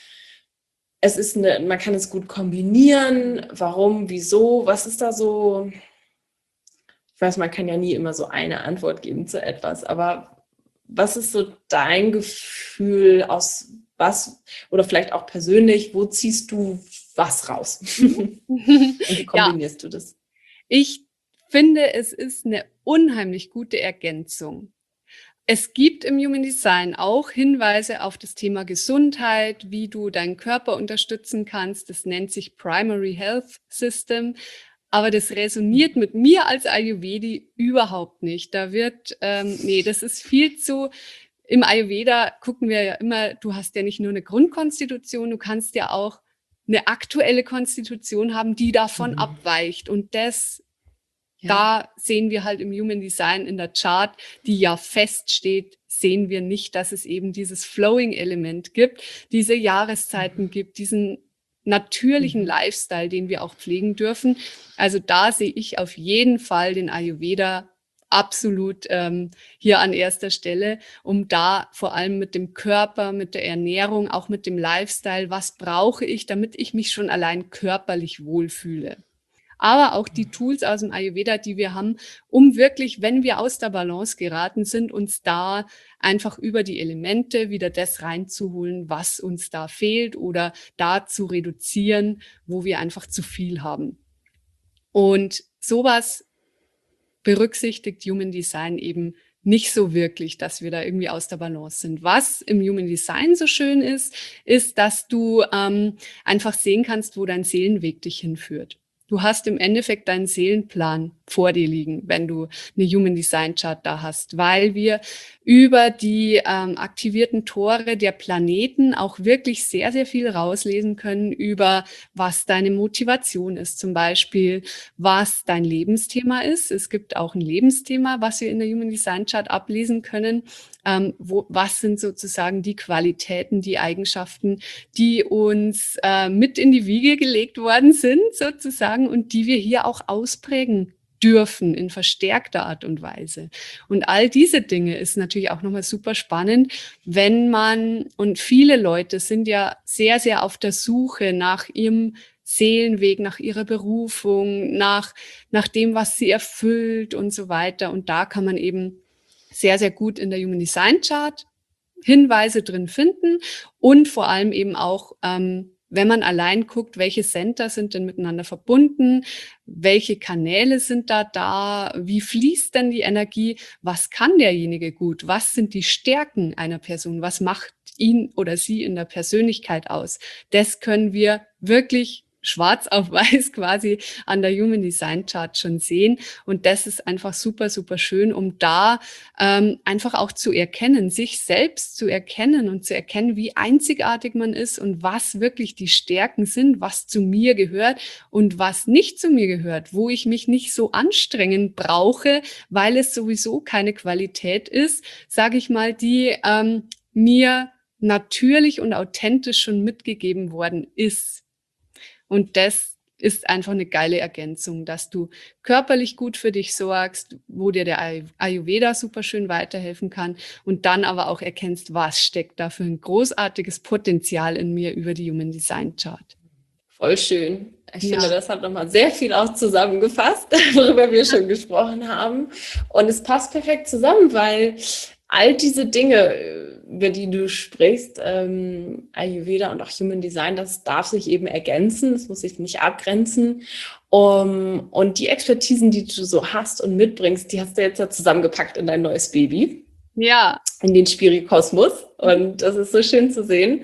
es ist eine, man kann es gut kombinieren? Warum? Wieso? Was ist da so? Ich weiß, man kann ja nie immer so eine Antwort geben zu etwas, aber was ist so dein Gefühl aus was oder vielleicht auch persönlich, wo ziehst du was raus? Und wie kombinierst ja. du das?
Ich finde, es ist eine unheimlich gute Ergänzung. es gibt im Human Design auch Hinweise auf das Thema Gesundheit, wie du deinen Körper unterstützen kannst. Das nennt sich Primary Health System. Aber das resoniert mit mir als Ayurvedi überhaupt nicht. Da wird, ähm, nee, das ist viel zu, im Ayurveda gucken wir ja immer, du hast ja nicht nur eine Grundkonstitution, du kannst ja auch eine aktuelle Konstitution haben, die davon mhm. abweicht. Und das Ja. Da sehen wir halt im Human Design in der Chart, die ja feststeht, sehen wir nicht, dass es eben dieses Flowing-Element gibt, diese Jahreszeiten mhm. gibt, diesen natürlichen mhm. Lifestyle, den wir auch pflegen dürfen. Also da sehe ich auf jeden Fall den Ayurveda absolut ähm, hier an erster Stelle, um da vor allem mit dem Körper, mit der Ernährung, auch mit dem Lifestyle, was brauche ich, damit ich mich schon allein körperlich wohlfühle. Aber auch die Tools aus dem Ayurveda, die wir haben, um wirklich, wenn wir aus der Balance geraten sind, uns da einfach über die Elemente wieder das reinzuholen, was uns da fehlt oder da zu reduzieren, wo wir einfach zu viel haben. Und sowas berücksichtigt Human Design eben nicht so wirklich, dass wir da irgendwie aus der Balance sind. Was im Human Design so schön ist, ist, dass du ähm, einfach sehen kannst, wo dein Seelenweg dich hinführt. Du hast im Endeffekt deinen Seelenplan vor dir liegen, wenn du eine Human Design Chart da hast, weil wir über die ähm, aktivierten Tore der Planeten auch wirklich sehr, sehr viel rauslesen können über, was deine Motivation ist, zum Beispiel, was dein Lebensthema ist. Es gibt auch ein Lebensthema, was wir in der Human Design Chart ablesen können. Ähm, wo, was sind sozusagen die Qualitäten, die Eigenschaften, die uns äh, mit in die Wiege gelegt worden sind, sozusagen, und die wir hier auch ausprägen dürfen in verstärkter Art und Weise. Und all diese Dinge ist natürlich auch nochmal super spannend, wenn man, und viele Leute sind ja sehr, sehr auf der Suche nach ihrem Seelenweg, nach ihrer Berufung, nach, nach dem, was sie erfüllt und so weiter. Und da kann man eben sehr, sehr gut in der Human Design Chart Hinweise drin finden und vor allem eben auch, ähm, wenn man allein guckt, welche Center sind denn miteinander verbunden, welche Kanäle sind da da, wie fließt denn die Energie, was kann derjenige gut, was sind die Stärken einer Person, was macht ihn oder sie in der Persönlichkeit aus. Das können wir wirklich schwarz auf weiß quasi an der Human Design Chart schon sehen. Und das ist einfach super, super schön, um da ähm, einfach auch zu erkennen, sich selbst zu erkennen und zu erkennen, wie einzigartig man ist und was wirklich die Stärken sind, was zu mir gehört und was nicht zu mir gehört, wo ich mich nicht so anstrengen brauche, weil es sowieso keine Qualität ist, sage ich mal, die ähm, mir natürlich und authentisch schon mitgegeben worden ist. Und das ist einfach eine geile Ergänzung, dass du körperlich gut für dich sorgst, wo dir der Ayurveda super schön weiterhelfen kann und dann aber auch erkennst, was steckt da für ein großartiges Potenzial in mir über die Human Design Chart.
Voll schön. Ich ja. finde, das hat nochmal sehr viel auch zusammengefasst, worüber wir schon gesprochen haben. Und es passt perfekt zusammen, weil all diese Dinge, über die du sprichst, ähm, Ayurveda und auch Human Design, das darf sich eben ergänzen, das muss sich nicht abgrenzen. Um, und die Expertisen, die du so hast und mitbringst, die hast du jetzt ja zusammengepackt in dein neues Baby.
Ja.
In den Spirikosmos. Und das ist so schön zu sehen,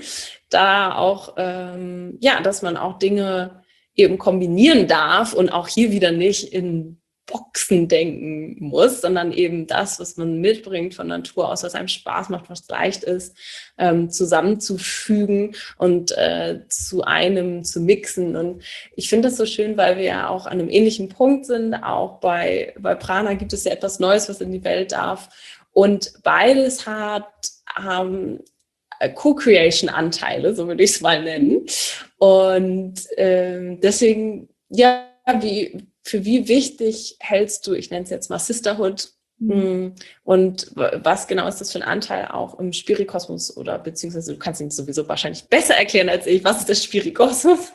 da auch, ähm, ja, dass man auch Dinge eben kombinieren darf und auch hier wieder nicht in Boxen denken muss, sondern eben das, was man mitbringt von Natur aus, was einem Spaß macht, was leicht ist, ähm, zusammenzufügen und äh, zu einem zu mixen. Und ich finde das so schön, weil wir ja auch an einem ähnlichen Punkt sind. Auch bei, bei Prana gibt es ja etwas Neues, was in die Welt darf. Und beides hat ähm, Co-Creation-Anteile, so würde ich es mal nennen. Und ähm, deswegen, ja, wie für wie wichtig hältst du, ich nenne es jetzt mal Sisterhood, mhm. und was genau ist das für ein Anteil auch im Spirikosmos oder beziehungsweise du kannst ihn sowieso wahrscheinlich besser erklären als ich, was ist der Spirikosmos?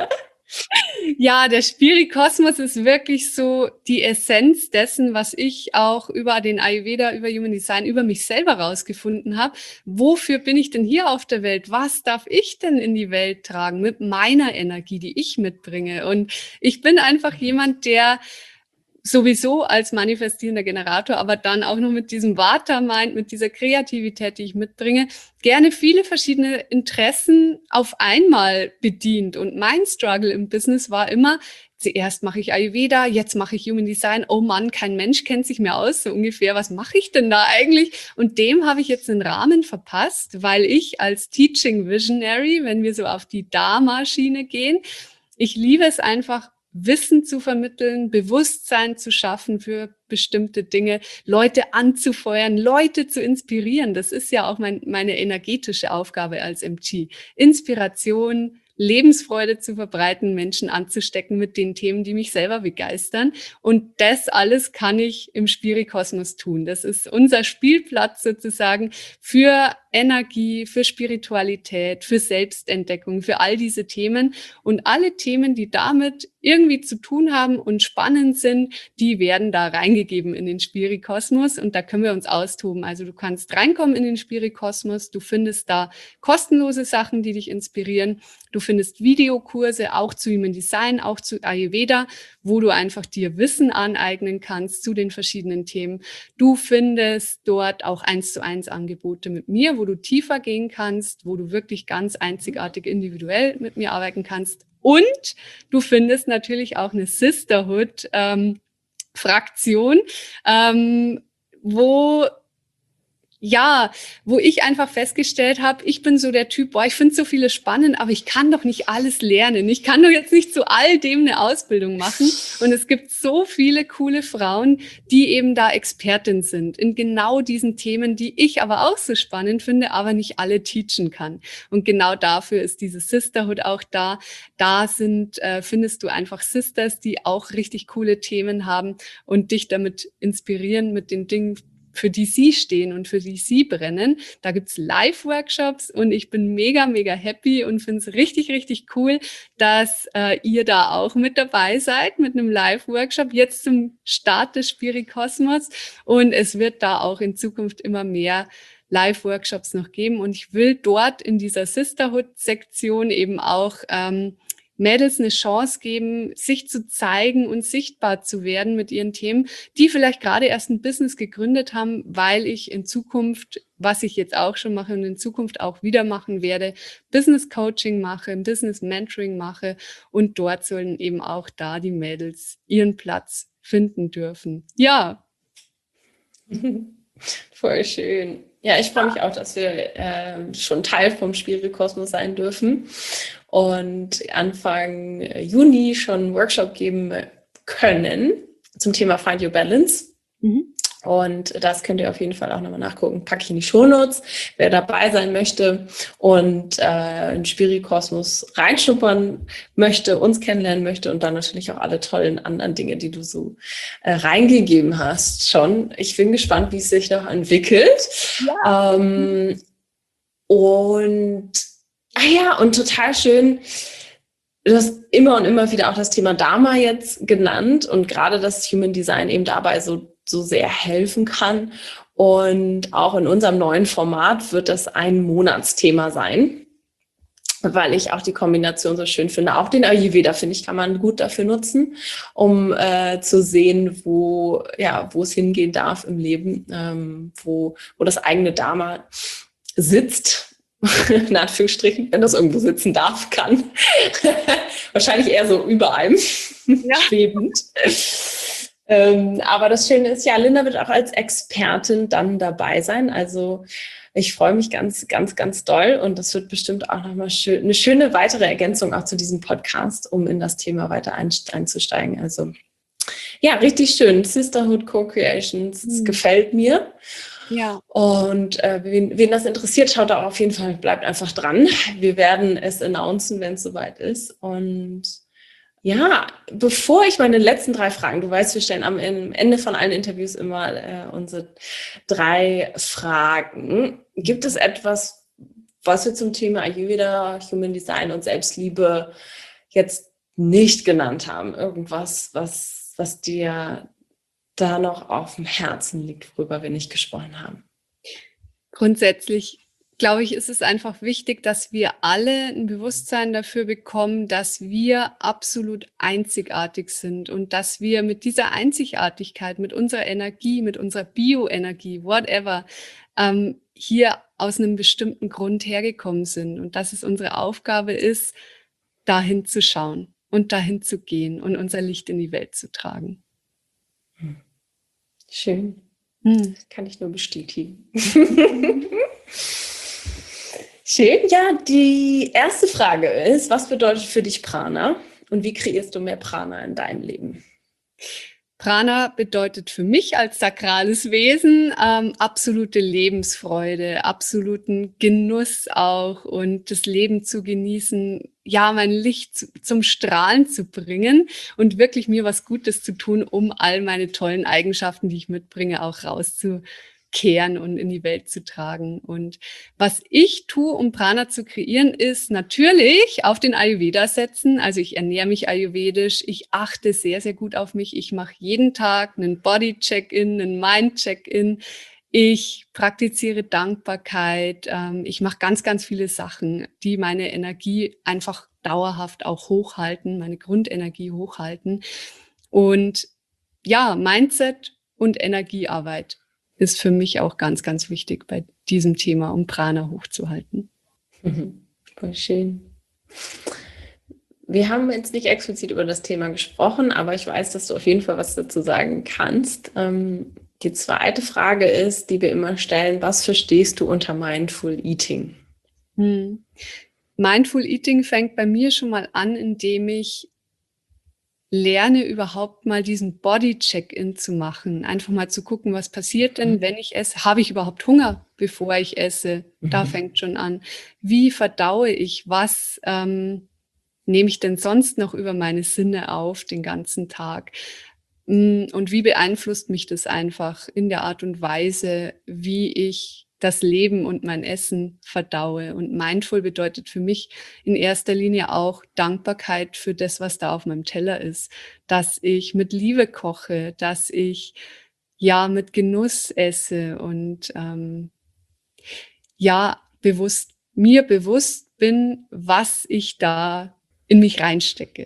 Ja, der Spirikosmos ist wirklich so die Essenz dessen, was ich auch über den Ayurveda, über Human Design, über mich selber rausgefunden habe. Wofür bin ich denn hier auf der Welt? Was darf ich denn in die Welt tragen mit meiner Energie, die ich mitbringe? Und ich bin einfach jemand, der sowieso als manifestierender Generator, aber dann auch noch mit diesem Vata-Mind, mit dieser Kreativität, die ich mitbringe, gerne viele verschiedene Interessen auf einmal bedient. Und mein Struggle im Business war immer, zuerst mache ich Ayurveda, jetzt mache ich Human Design. Oh Mann, kein Mensch kennt sich mehr aus, so ungefähr. Was mache ich denn da eigentlich? Und dem habe ich jetzt den Rahmen verpasst, weil ich als Teaching Visionary, wenn wir so auf die Dharma-Schiene gehen, ich liebe es einfach, Wissen zu vermitteln, Bewusstsein zu schaffen für bestimmte Dinge, Leute anzufeuern, Leute zu inspirieren. Das ist ja auch mein, meine energetische Aufgabe als M G. Inspiration, Lebensfreude zu verbreiten, Menschen anzustecken mit den Themen, die mich selber begeistern. Und das alles kann ich im Spirikosmos tun. Das ist unser Spielplatz sozusagen für Energie, für Spiritualität, für Selbstentdeckung, für all diese Themen. Und alle Themen, die damit irgendwie zu tun haben und spannend sind, die werden da reingegeben in den Spirikosmos und da können wir uns austoben. Also du kannst reinkommen in den Spirikosmos, du findest da kostenlose Sachen, die dich inspirieren. Du findest Videokurse auch zu Human Design, auch zu Ayurveda, wo du einfach dir Wissen aneignen kannst zu den verschiedenen Themen. Du findest dort auch eins zu eins Angebote mit mir, wo du tiefer gehen kannst, wo du wirklich ganz einzigartig individuell mit mir arbeiten kannst. Und du findest natürlich auch eine Sisterhood-Fraktion, ähm, ähm, wo Ja, wo ich einfach festgestellt habe, ich bin so der Typ, boah, ich finde so viele spannend, aber ich kann doch nicht alles lernen. Ich kann doch jetzt nicht zu all dem eine Ausbildung machen. Und es gibt so viele coole Frauen, die eben da Expertin sind in genau diesen Themen, die ich aber auch so spannend finde, aber nicht alle teachen kann. Und genau dafür ist diese Sisterhood auch da. Da sind, äh, findest du einfach Sisters, die auch richtig coole Themen haben und dich damit inspirieren mit den Dingen, für die sie stehen und für die sie brennen. Da gibt's Live-Workshops und ich bin mega, mega happy und finde es richtig, richtig cool, dass äh, ihr da auch mit dabei seid mit einem Live-Workshop jetzt zum Start des Spirikosmos. Und es wird da auch in Zukunft immer mehr Live-Workshops noch geben. Und ich will dort in dieser Sisterhood-Sektion eben auch ähm, Mädels eine Chance geben, sich zu zeigen und sichtbar zu werden mit ihren Themen, die vielleicht gerade erst ein Business gegründet haben, weil ich in Zukunft, was ich jetzt auch schon mache und in Zukunft auch wieder machen werde, Business Coaching mache, Business Mentoring mache und dort sollen eben auch da die Mädels ihren Platz finden dürfen. Ja.
Voll schön. Ja, ich freue mich auch, dass wir äh, schon Teil vom Spirikosmos sein dürfen und Anfang Juni schon einen Workshop geben können zum Thema Find Your Balance. Mhm. Und das könnt ihr auf jeden Fall auch nochmal nachgucken. Packe ich in die Shownotes, wer dabei sein möchte und äh, in Spirikosmos reinschnuppern möchte, uns kennenlernen möchte und dann natürlich auch alle tollen anderen Dinge, die du so äh, reingegeben hast schon. Ich bin gespannt, wie es sich noch entwickelt. Ja. Ähm, und ah ja, und total schön, du hast immer und immer wieder auch das Thema Dharma jetzt genannt und gerade das Human Design eben dabei so so sehr helfen kann. Und auch in unserem neuen Format wird das ein Monatsthema sein, weil ich auch die Kombination so schön finde. Auch den Ayurveda, finde ich, kann man gut dafür nutzen, um äh, zu sehen, wo, ja, wo es hingehen darf im Leben, ähm, wo, wo das eigene Dharma sitzt. In Anführungsstrichen, wenn das irgendwo sitzen darf, kann. Wahrscheinlich eher so über einem, ja. Schwebend. Ähm, aber das Schöne ist, ja, Linda wird auch als Expertin dann dabei sein. Also ich freue mich ganz, ganz, ganz doll und das wird bestimmt auch nochmal schön, eine schöne weitere Ergänzung auch zu diesem Podcast, um in das Thema weiter einzusteigen. Also ja, richtig schön. Sisterhood Co-Creations, das mhm. gefällt mir. Ja. Und äh, wen, wen das interessiert, schaut da auf jeden Fall, bleibt einfach dran. Wir werden es announcen, wenn es soweit ist. Und ja, bevor ich meine letzten drei Fragen, du weißt, wir stellen am Ende von allen Interviews immer äh, unsere drei Fragen. Gibt es etwas, was wir zum Thema Ayurveda, Human Design und Selbstliebe jetzt nicht genannt haben? Irgendwas, was, was dir da noch auf dem Herzen liegt, worüber wir nicht gesprochen haben?
Grundsätzlich glaube ich, ist es einfach wichtig, dass wir alle ein Bewusstsein dafür bekommen, dass wir absolut einzigartig sind und dass wir mit dieser Einzigartigkeit, mit unserer Energie, mit unserer Bioenergie, whatever, ähm, hier aus einem bestimmten Grund hergekommen sind und dass es unsere Aufgabe ist, dahin zu schauen und dahin zu gehen und unser Licht in die Welt zu tragen.
Schön.
Hm.
Kann ich nur bestätigen. Schön. Ja, die erste Frage ist, was bedeutet für dich Prana und wie kreierst du mehr Prana in deinem Leben?
Prana bedeutet für mich als sakrales Wesen ähm, absolute Lebensfreude, absoluten Genuss auch und das Leben zu genießen, ja, mein Licht zu, zum Strahlen zu bringen und wirklich mir was Gutes zu tun, um all meine tollen Eigenschaften, die ich mitbringe, auch rauszukehren und in die Welt zu tragen. Und was ich tue, um Prana zu kreieren, ist natürlich auf den Ayurveda setzen. Also ich ernähre mich ayurvedisch, ich achte sehr, sehr gut auf mich. Ich mache jeden Tag einen Body-Check-In, einen Mind-Check-In. Ich praktiziere Dankbarkeit. Ähm, ich mache ganz, ganz viele Sachen, die meine Energie einfach dauerhaft auch hochhalten, meine Grundenergie hochhalten. Und ja, Mindset und Energiearbeit ist für mich auch ganz, ganz wichtig bei diesem Thema, um Prana hochzuhalten.
Mhm. Voll schön. Wir haben jetzt nicht explizit über das Thema gesprochen, aber ich weiß, dass du auf jeden Fall was dazu sagen kannst. Ähm, die zweite Frage ist, die wir immer stellen, was verstehst du unter Mindful Eating?
Hm. Mindful Eating fängt bei mir schon mal an, indem ich lerne, überhaupt mal diesen Body-Check-In zu machen. Einfach mal zu gucken, was passiert denn, wenn ich esse? Habe ich überhaupt Hunger, bevor ich esse? Da
Mhm.
fängt schon an. Wie verdaue ich? Was ähm, nehme ich denn sonst noch über meine Sinne auf den ganzen Tag? Und wie beeinflusst mich das einfach in der Art und Weise, wie ich das Leben und mein Essen verdaue? Und Mindful bedeutet für mich in erster Linie auch Dankbarkeit für das, was da auf meinem Teller ist. Dass ich mit Liebe koche, dass ich ja mit Genuss esse und ähm, ja bewusst, mir bewusst bin, was ich da in mich reinstecke.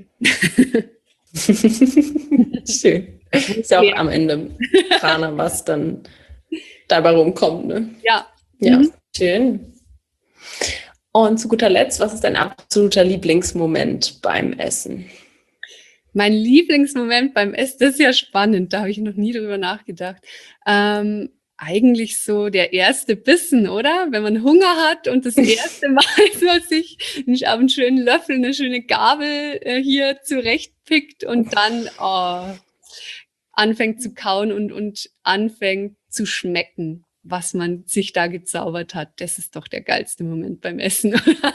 Schön. Ist ja auch am Ende Prana, was dann dabei rumkommt, ne?
Ja.
Ja,
Mhm.
schön. Und zu guter Letzt, was ist dein absoluter Lieblingsmoment beim Essen?
Mein Lieblingsmoment beim Essen, das ist ja spannend, da habe ich noch nie drüber nachgedacht. Ähm, eigentlich so der erste Bissen, oder? Wenn man Hunger hat und das erste Mal so sich einen schönen Löffel, eine schöne Gabel äh, hier zurechtpickt und dann oh, anfängt zu kauen und, und anfängt zu schmecken, was man sich da gezaubert hat. Das ist doch der geilste Moment beim Essen, oder?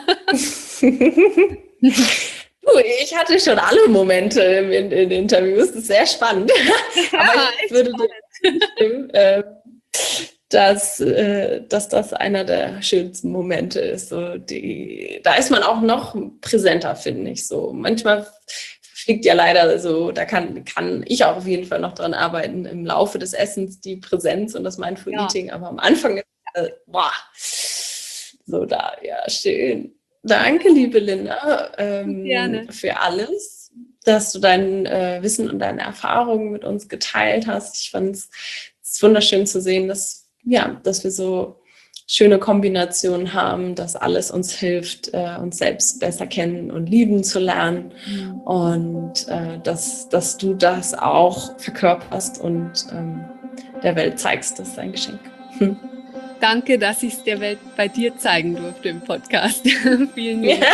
Ich hatte schon alle Momente in, in, in Interviews, das ist sehr spannend.
Ja,
aber ich würde dir zustimmen, äh, dass, äh, dass das einer der schönsten Momente ist. So die, da ist man auch noch präsenter, finde ich. So manchmal fliegt ja leider so, da kann, kann ich auch auf jeden Fall noch dran arbeiten, im Laufe des Essens die Präsenz und das Mindful
ja.
Eating, aber am Anfang ist äh, boah, so da, ja, schön. Danke, liebe Linda, ähm,
Gerne.
für alles, dass du dein äh, Wissen und deine Erfahrungen mit uns geteilt hast. Ich fand es wunderschön zu sehen, dass, ja, dass wir so schöne Kombinationen haben, dass alles uns hilft, äh, uns selbst besser kennen und lieben zu lernen. Mhm. Und äh, dass, dass du das auch verkörperst und ähm, der Welt zeigst. Das ist ein Geschenk. Hm.
Danke, dass ich es der Welt bei dir zeigen durfte im Podcast. Vielen Dank.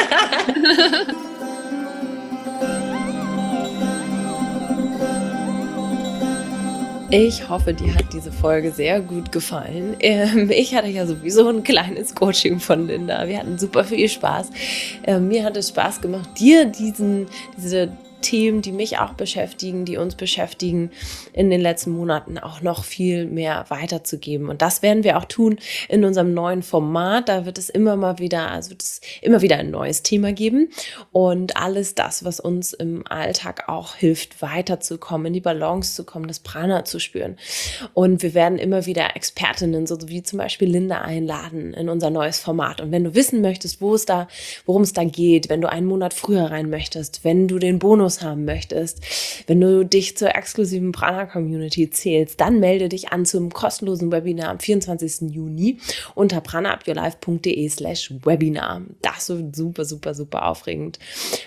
Ich hoffe, dir hat diese Folge sehr gut gefallen. Ähm, ich hatte ja sowieso ein kleines Coaching von Linda. Wir hatten super viel Spaß. Ähm, mir hat es Spaß gemacht, dir diesen, diese Themen, die mich auch beschäftigen, die uns beschäftigen, in den letzten Monaten auch noch viel mehr weiterzugeben. Und das werden wir auch tun in unserem neuen Format. Da wird es immer mal wieder, also wird es immer wieder ein neues Thema geben und alles das, was uns im Alltag auch hilft, weiterzukommen, in die Balance zu kommen, das Prana zu spüren. Und wir werden immer wieder Expertinnen, so wie zum Beispiel Linda, einladen in unser neues Format. Und wenn du wissen möchtest, wo es da, worum es da geht, wenn du einen Monat früher rein möchtest, wenn du den Bonus haben möchtest, wenn du dich zur exklusiven Prana-Community zählst, dann melde dich an zum kostenlosen Webinar am vierundzwanzigsten Juni unter pranaupyourlife.de slash Webinar. Das wird super, super, super aufregend.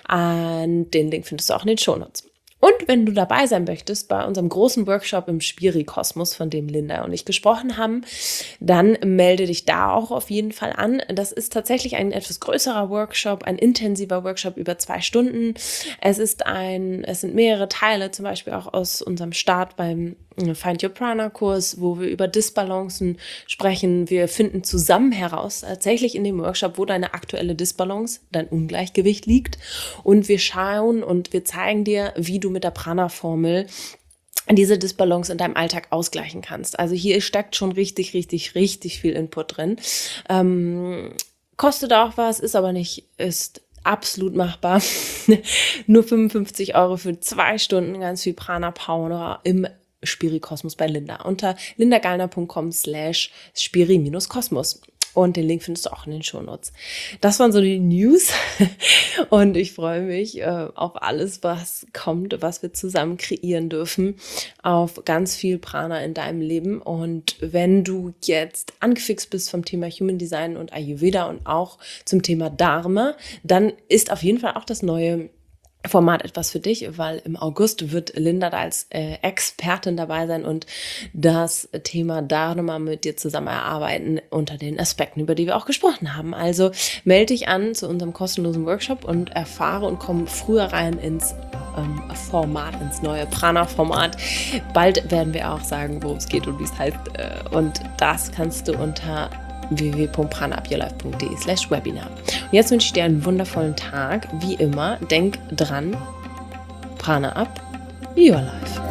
Und den Link findest du auch in den Shownotes. Und wenn du dabei sein möchtest bei unserem großen Workshop im Spiri-Kosmos, von dem Linda und ich gesprochen haben, dann melde dich da auch auf jeden Fall an. Das ist tatsächlich ein etwas größerer Workshop, ein intensiver Workshop über zwei Stunden. Es ist ein, es sind mehrere Teile, zum Beispiel auch aus unserem Start beim Find Your Prana-Kurs, wo wir über Disbalancen sprechen. Wir finden zusammen heraus, tatsächlich in dem Workshop, wo deine aktuelle Disbalance, dein Ungleichgewicht liegt. Und wir schauen und wir zeigen dir, wie du mit der Prana-Formel diese Disbalance in deinem Alltag ausgleichen kannst. Also hier steckt schon richtig, richtig, richtig viel Input drin. Ähm, kostet auch was, ist aber nicht, ist absolut machbar. Nur fünfundfünfzig Euro für zwei Stunden ganz viel Prana-Power im Spiri-Kosmos bei Linda unter lindagallner.com slash spiri-kosmos. Und den Link findest du auch in den Shownotes. Das waren so die News und ich freue mich äh, auf alles, was kommt, was wir zusammen kreieren dürfen, auf ganz viel Prana in deinem Leben. Und wenn du jetzt angefixt bist vom Thema Human Design und Ayurveda und auch zum Thema Dharma, dann ist auf jeden Fall auch das neue Format etwas für dich, weil im August wird Linda da als äh, Expertin dabei sein und das Thema Dharma mit dir zusammen erarbeiten unter den Aspekten, über die wir auch gesprochen haben. Also melde dich an zu unserem kostenlosen Workshop und erfahre und komm früher rein ins ähm, Format, ins neue Prana-Format. Bald werden wir auch sagen, worum es geht und wie es heißt. Äh, und das kannst du unter w w w punkt pranaupyourlife.de slash Webinar. Und jetzt wünsche ich dir einen wundervollen Tag. Wie immer, denk dran, Prana up, your life.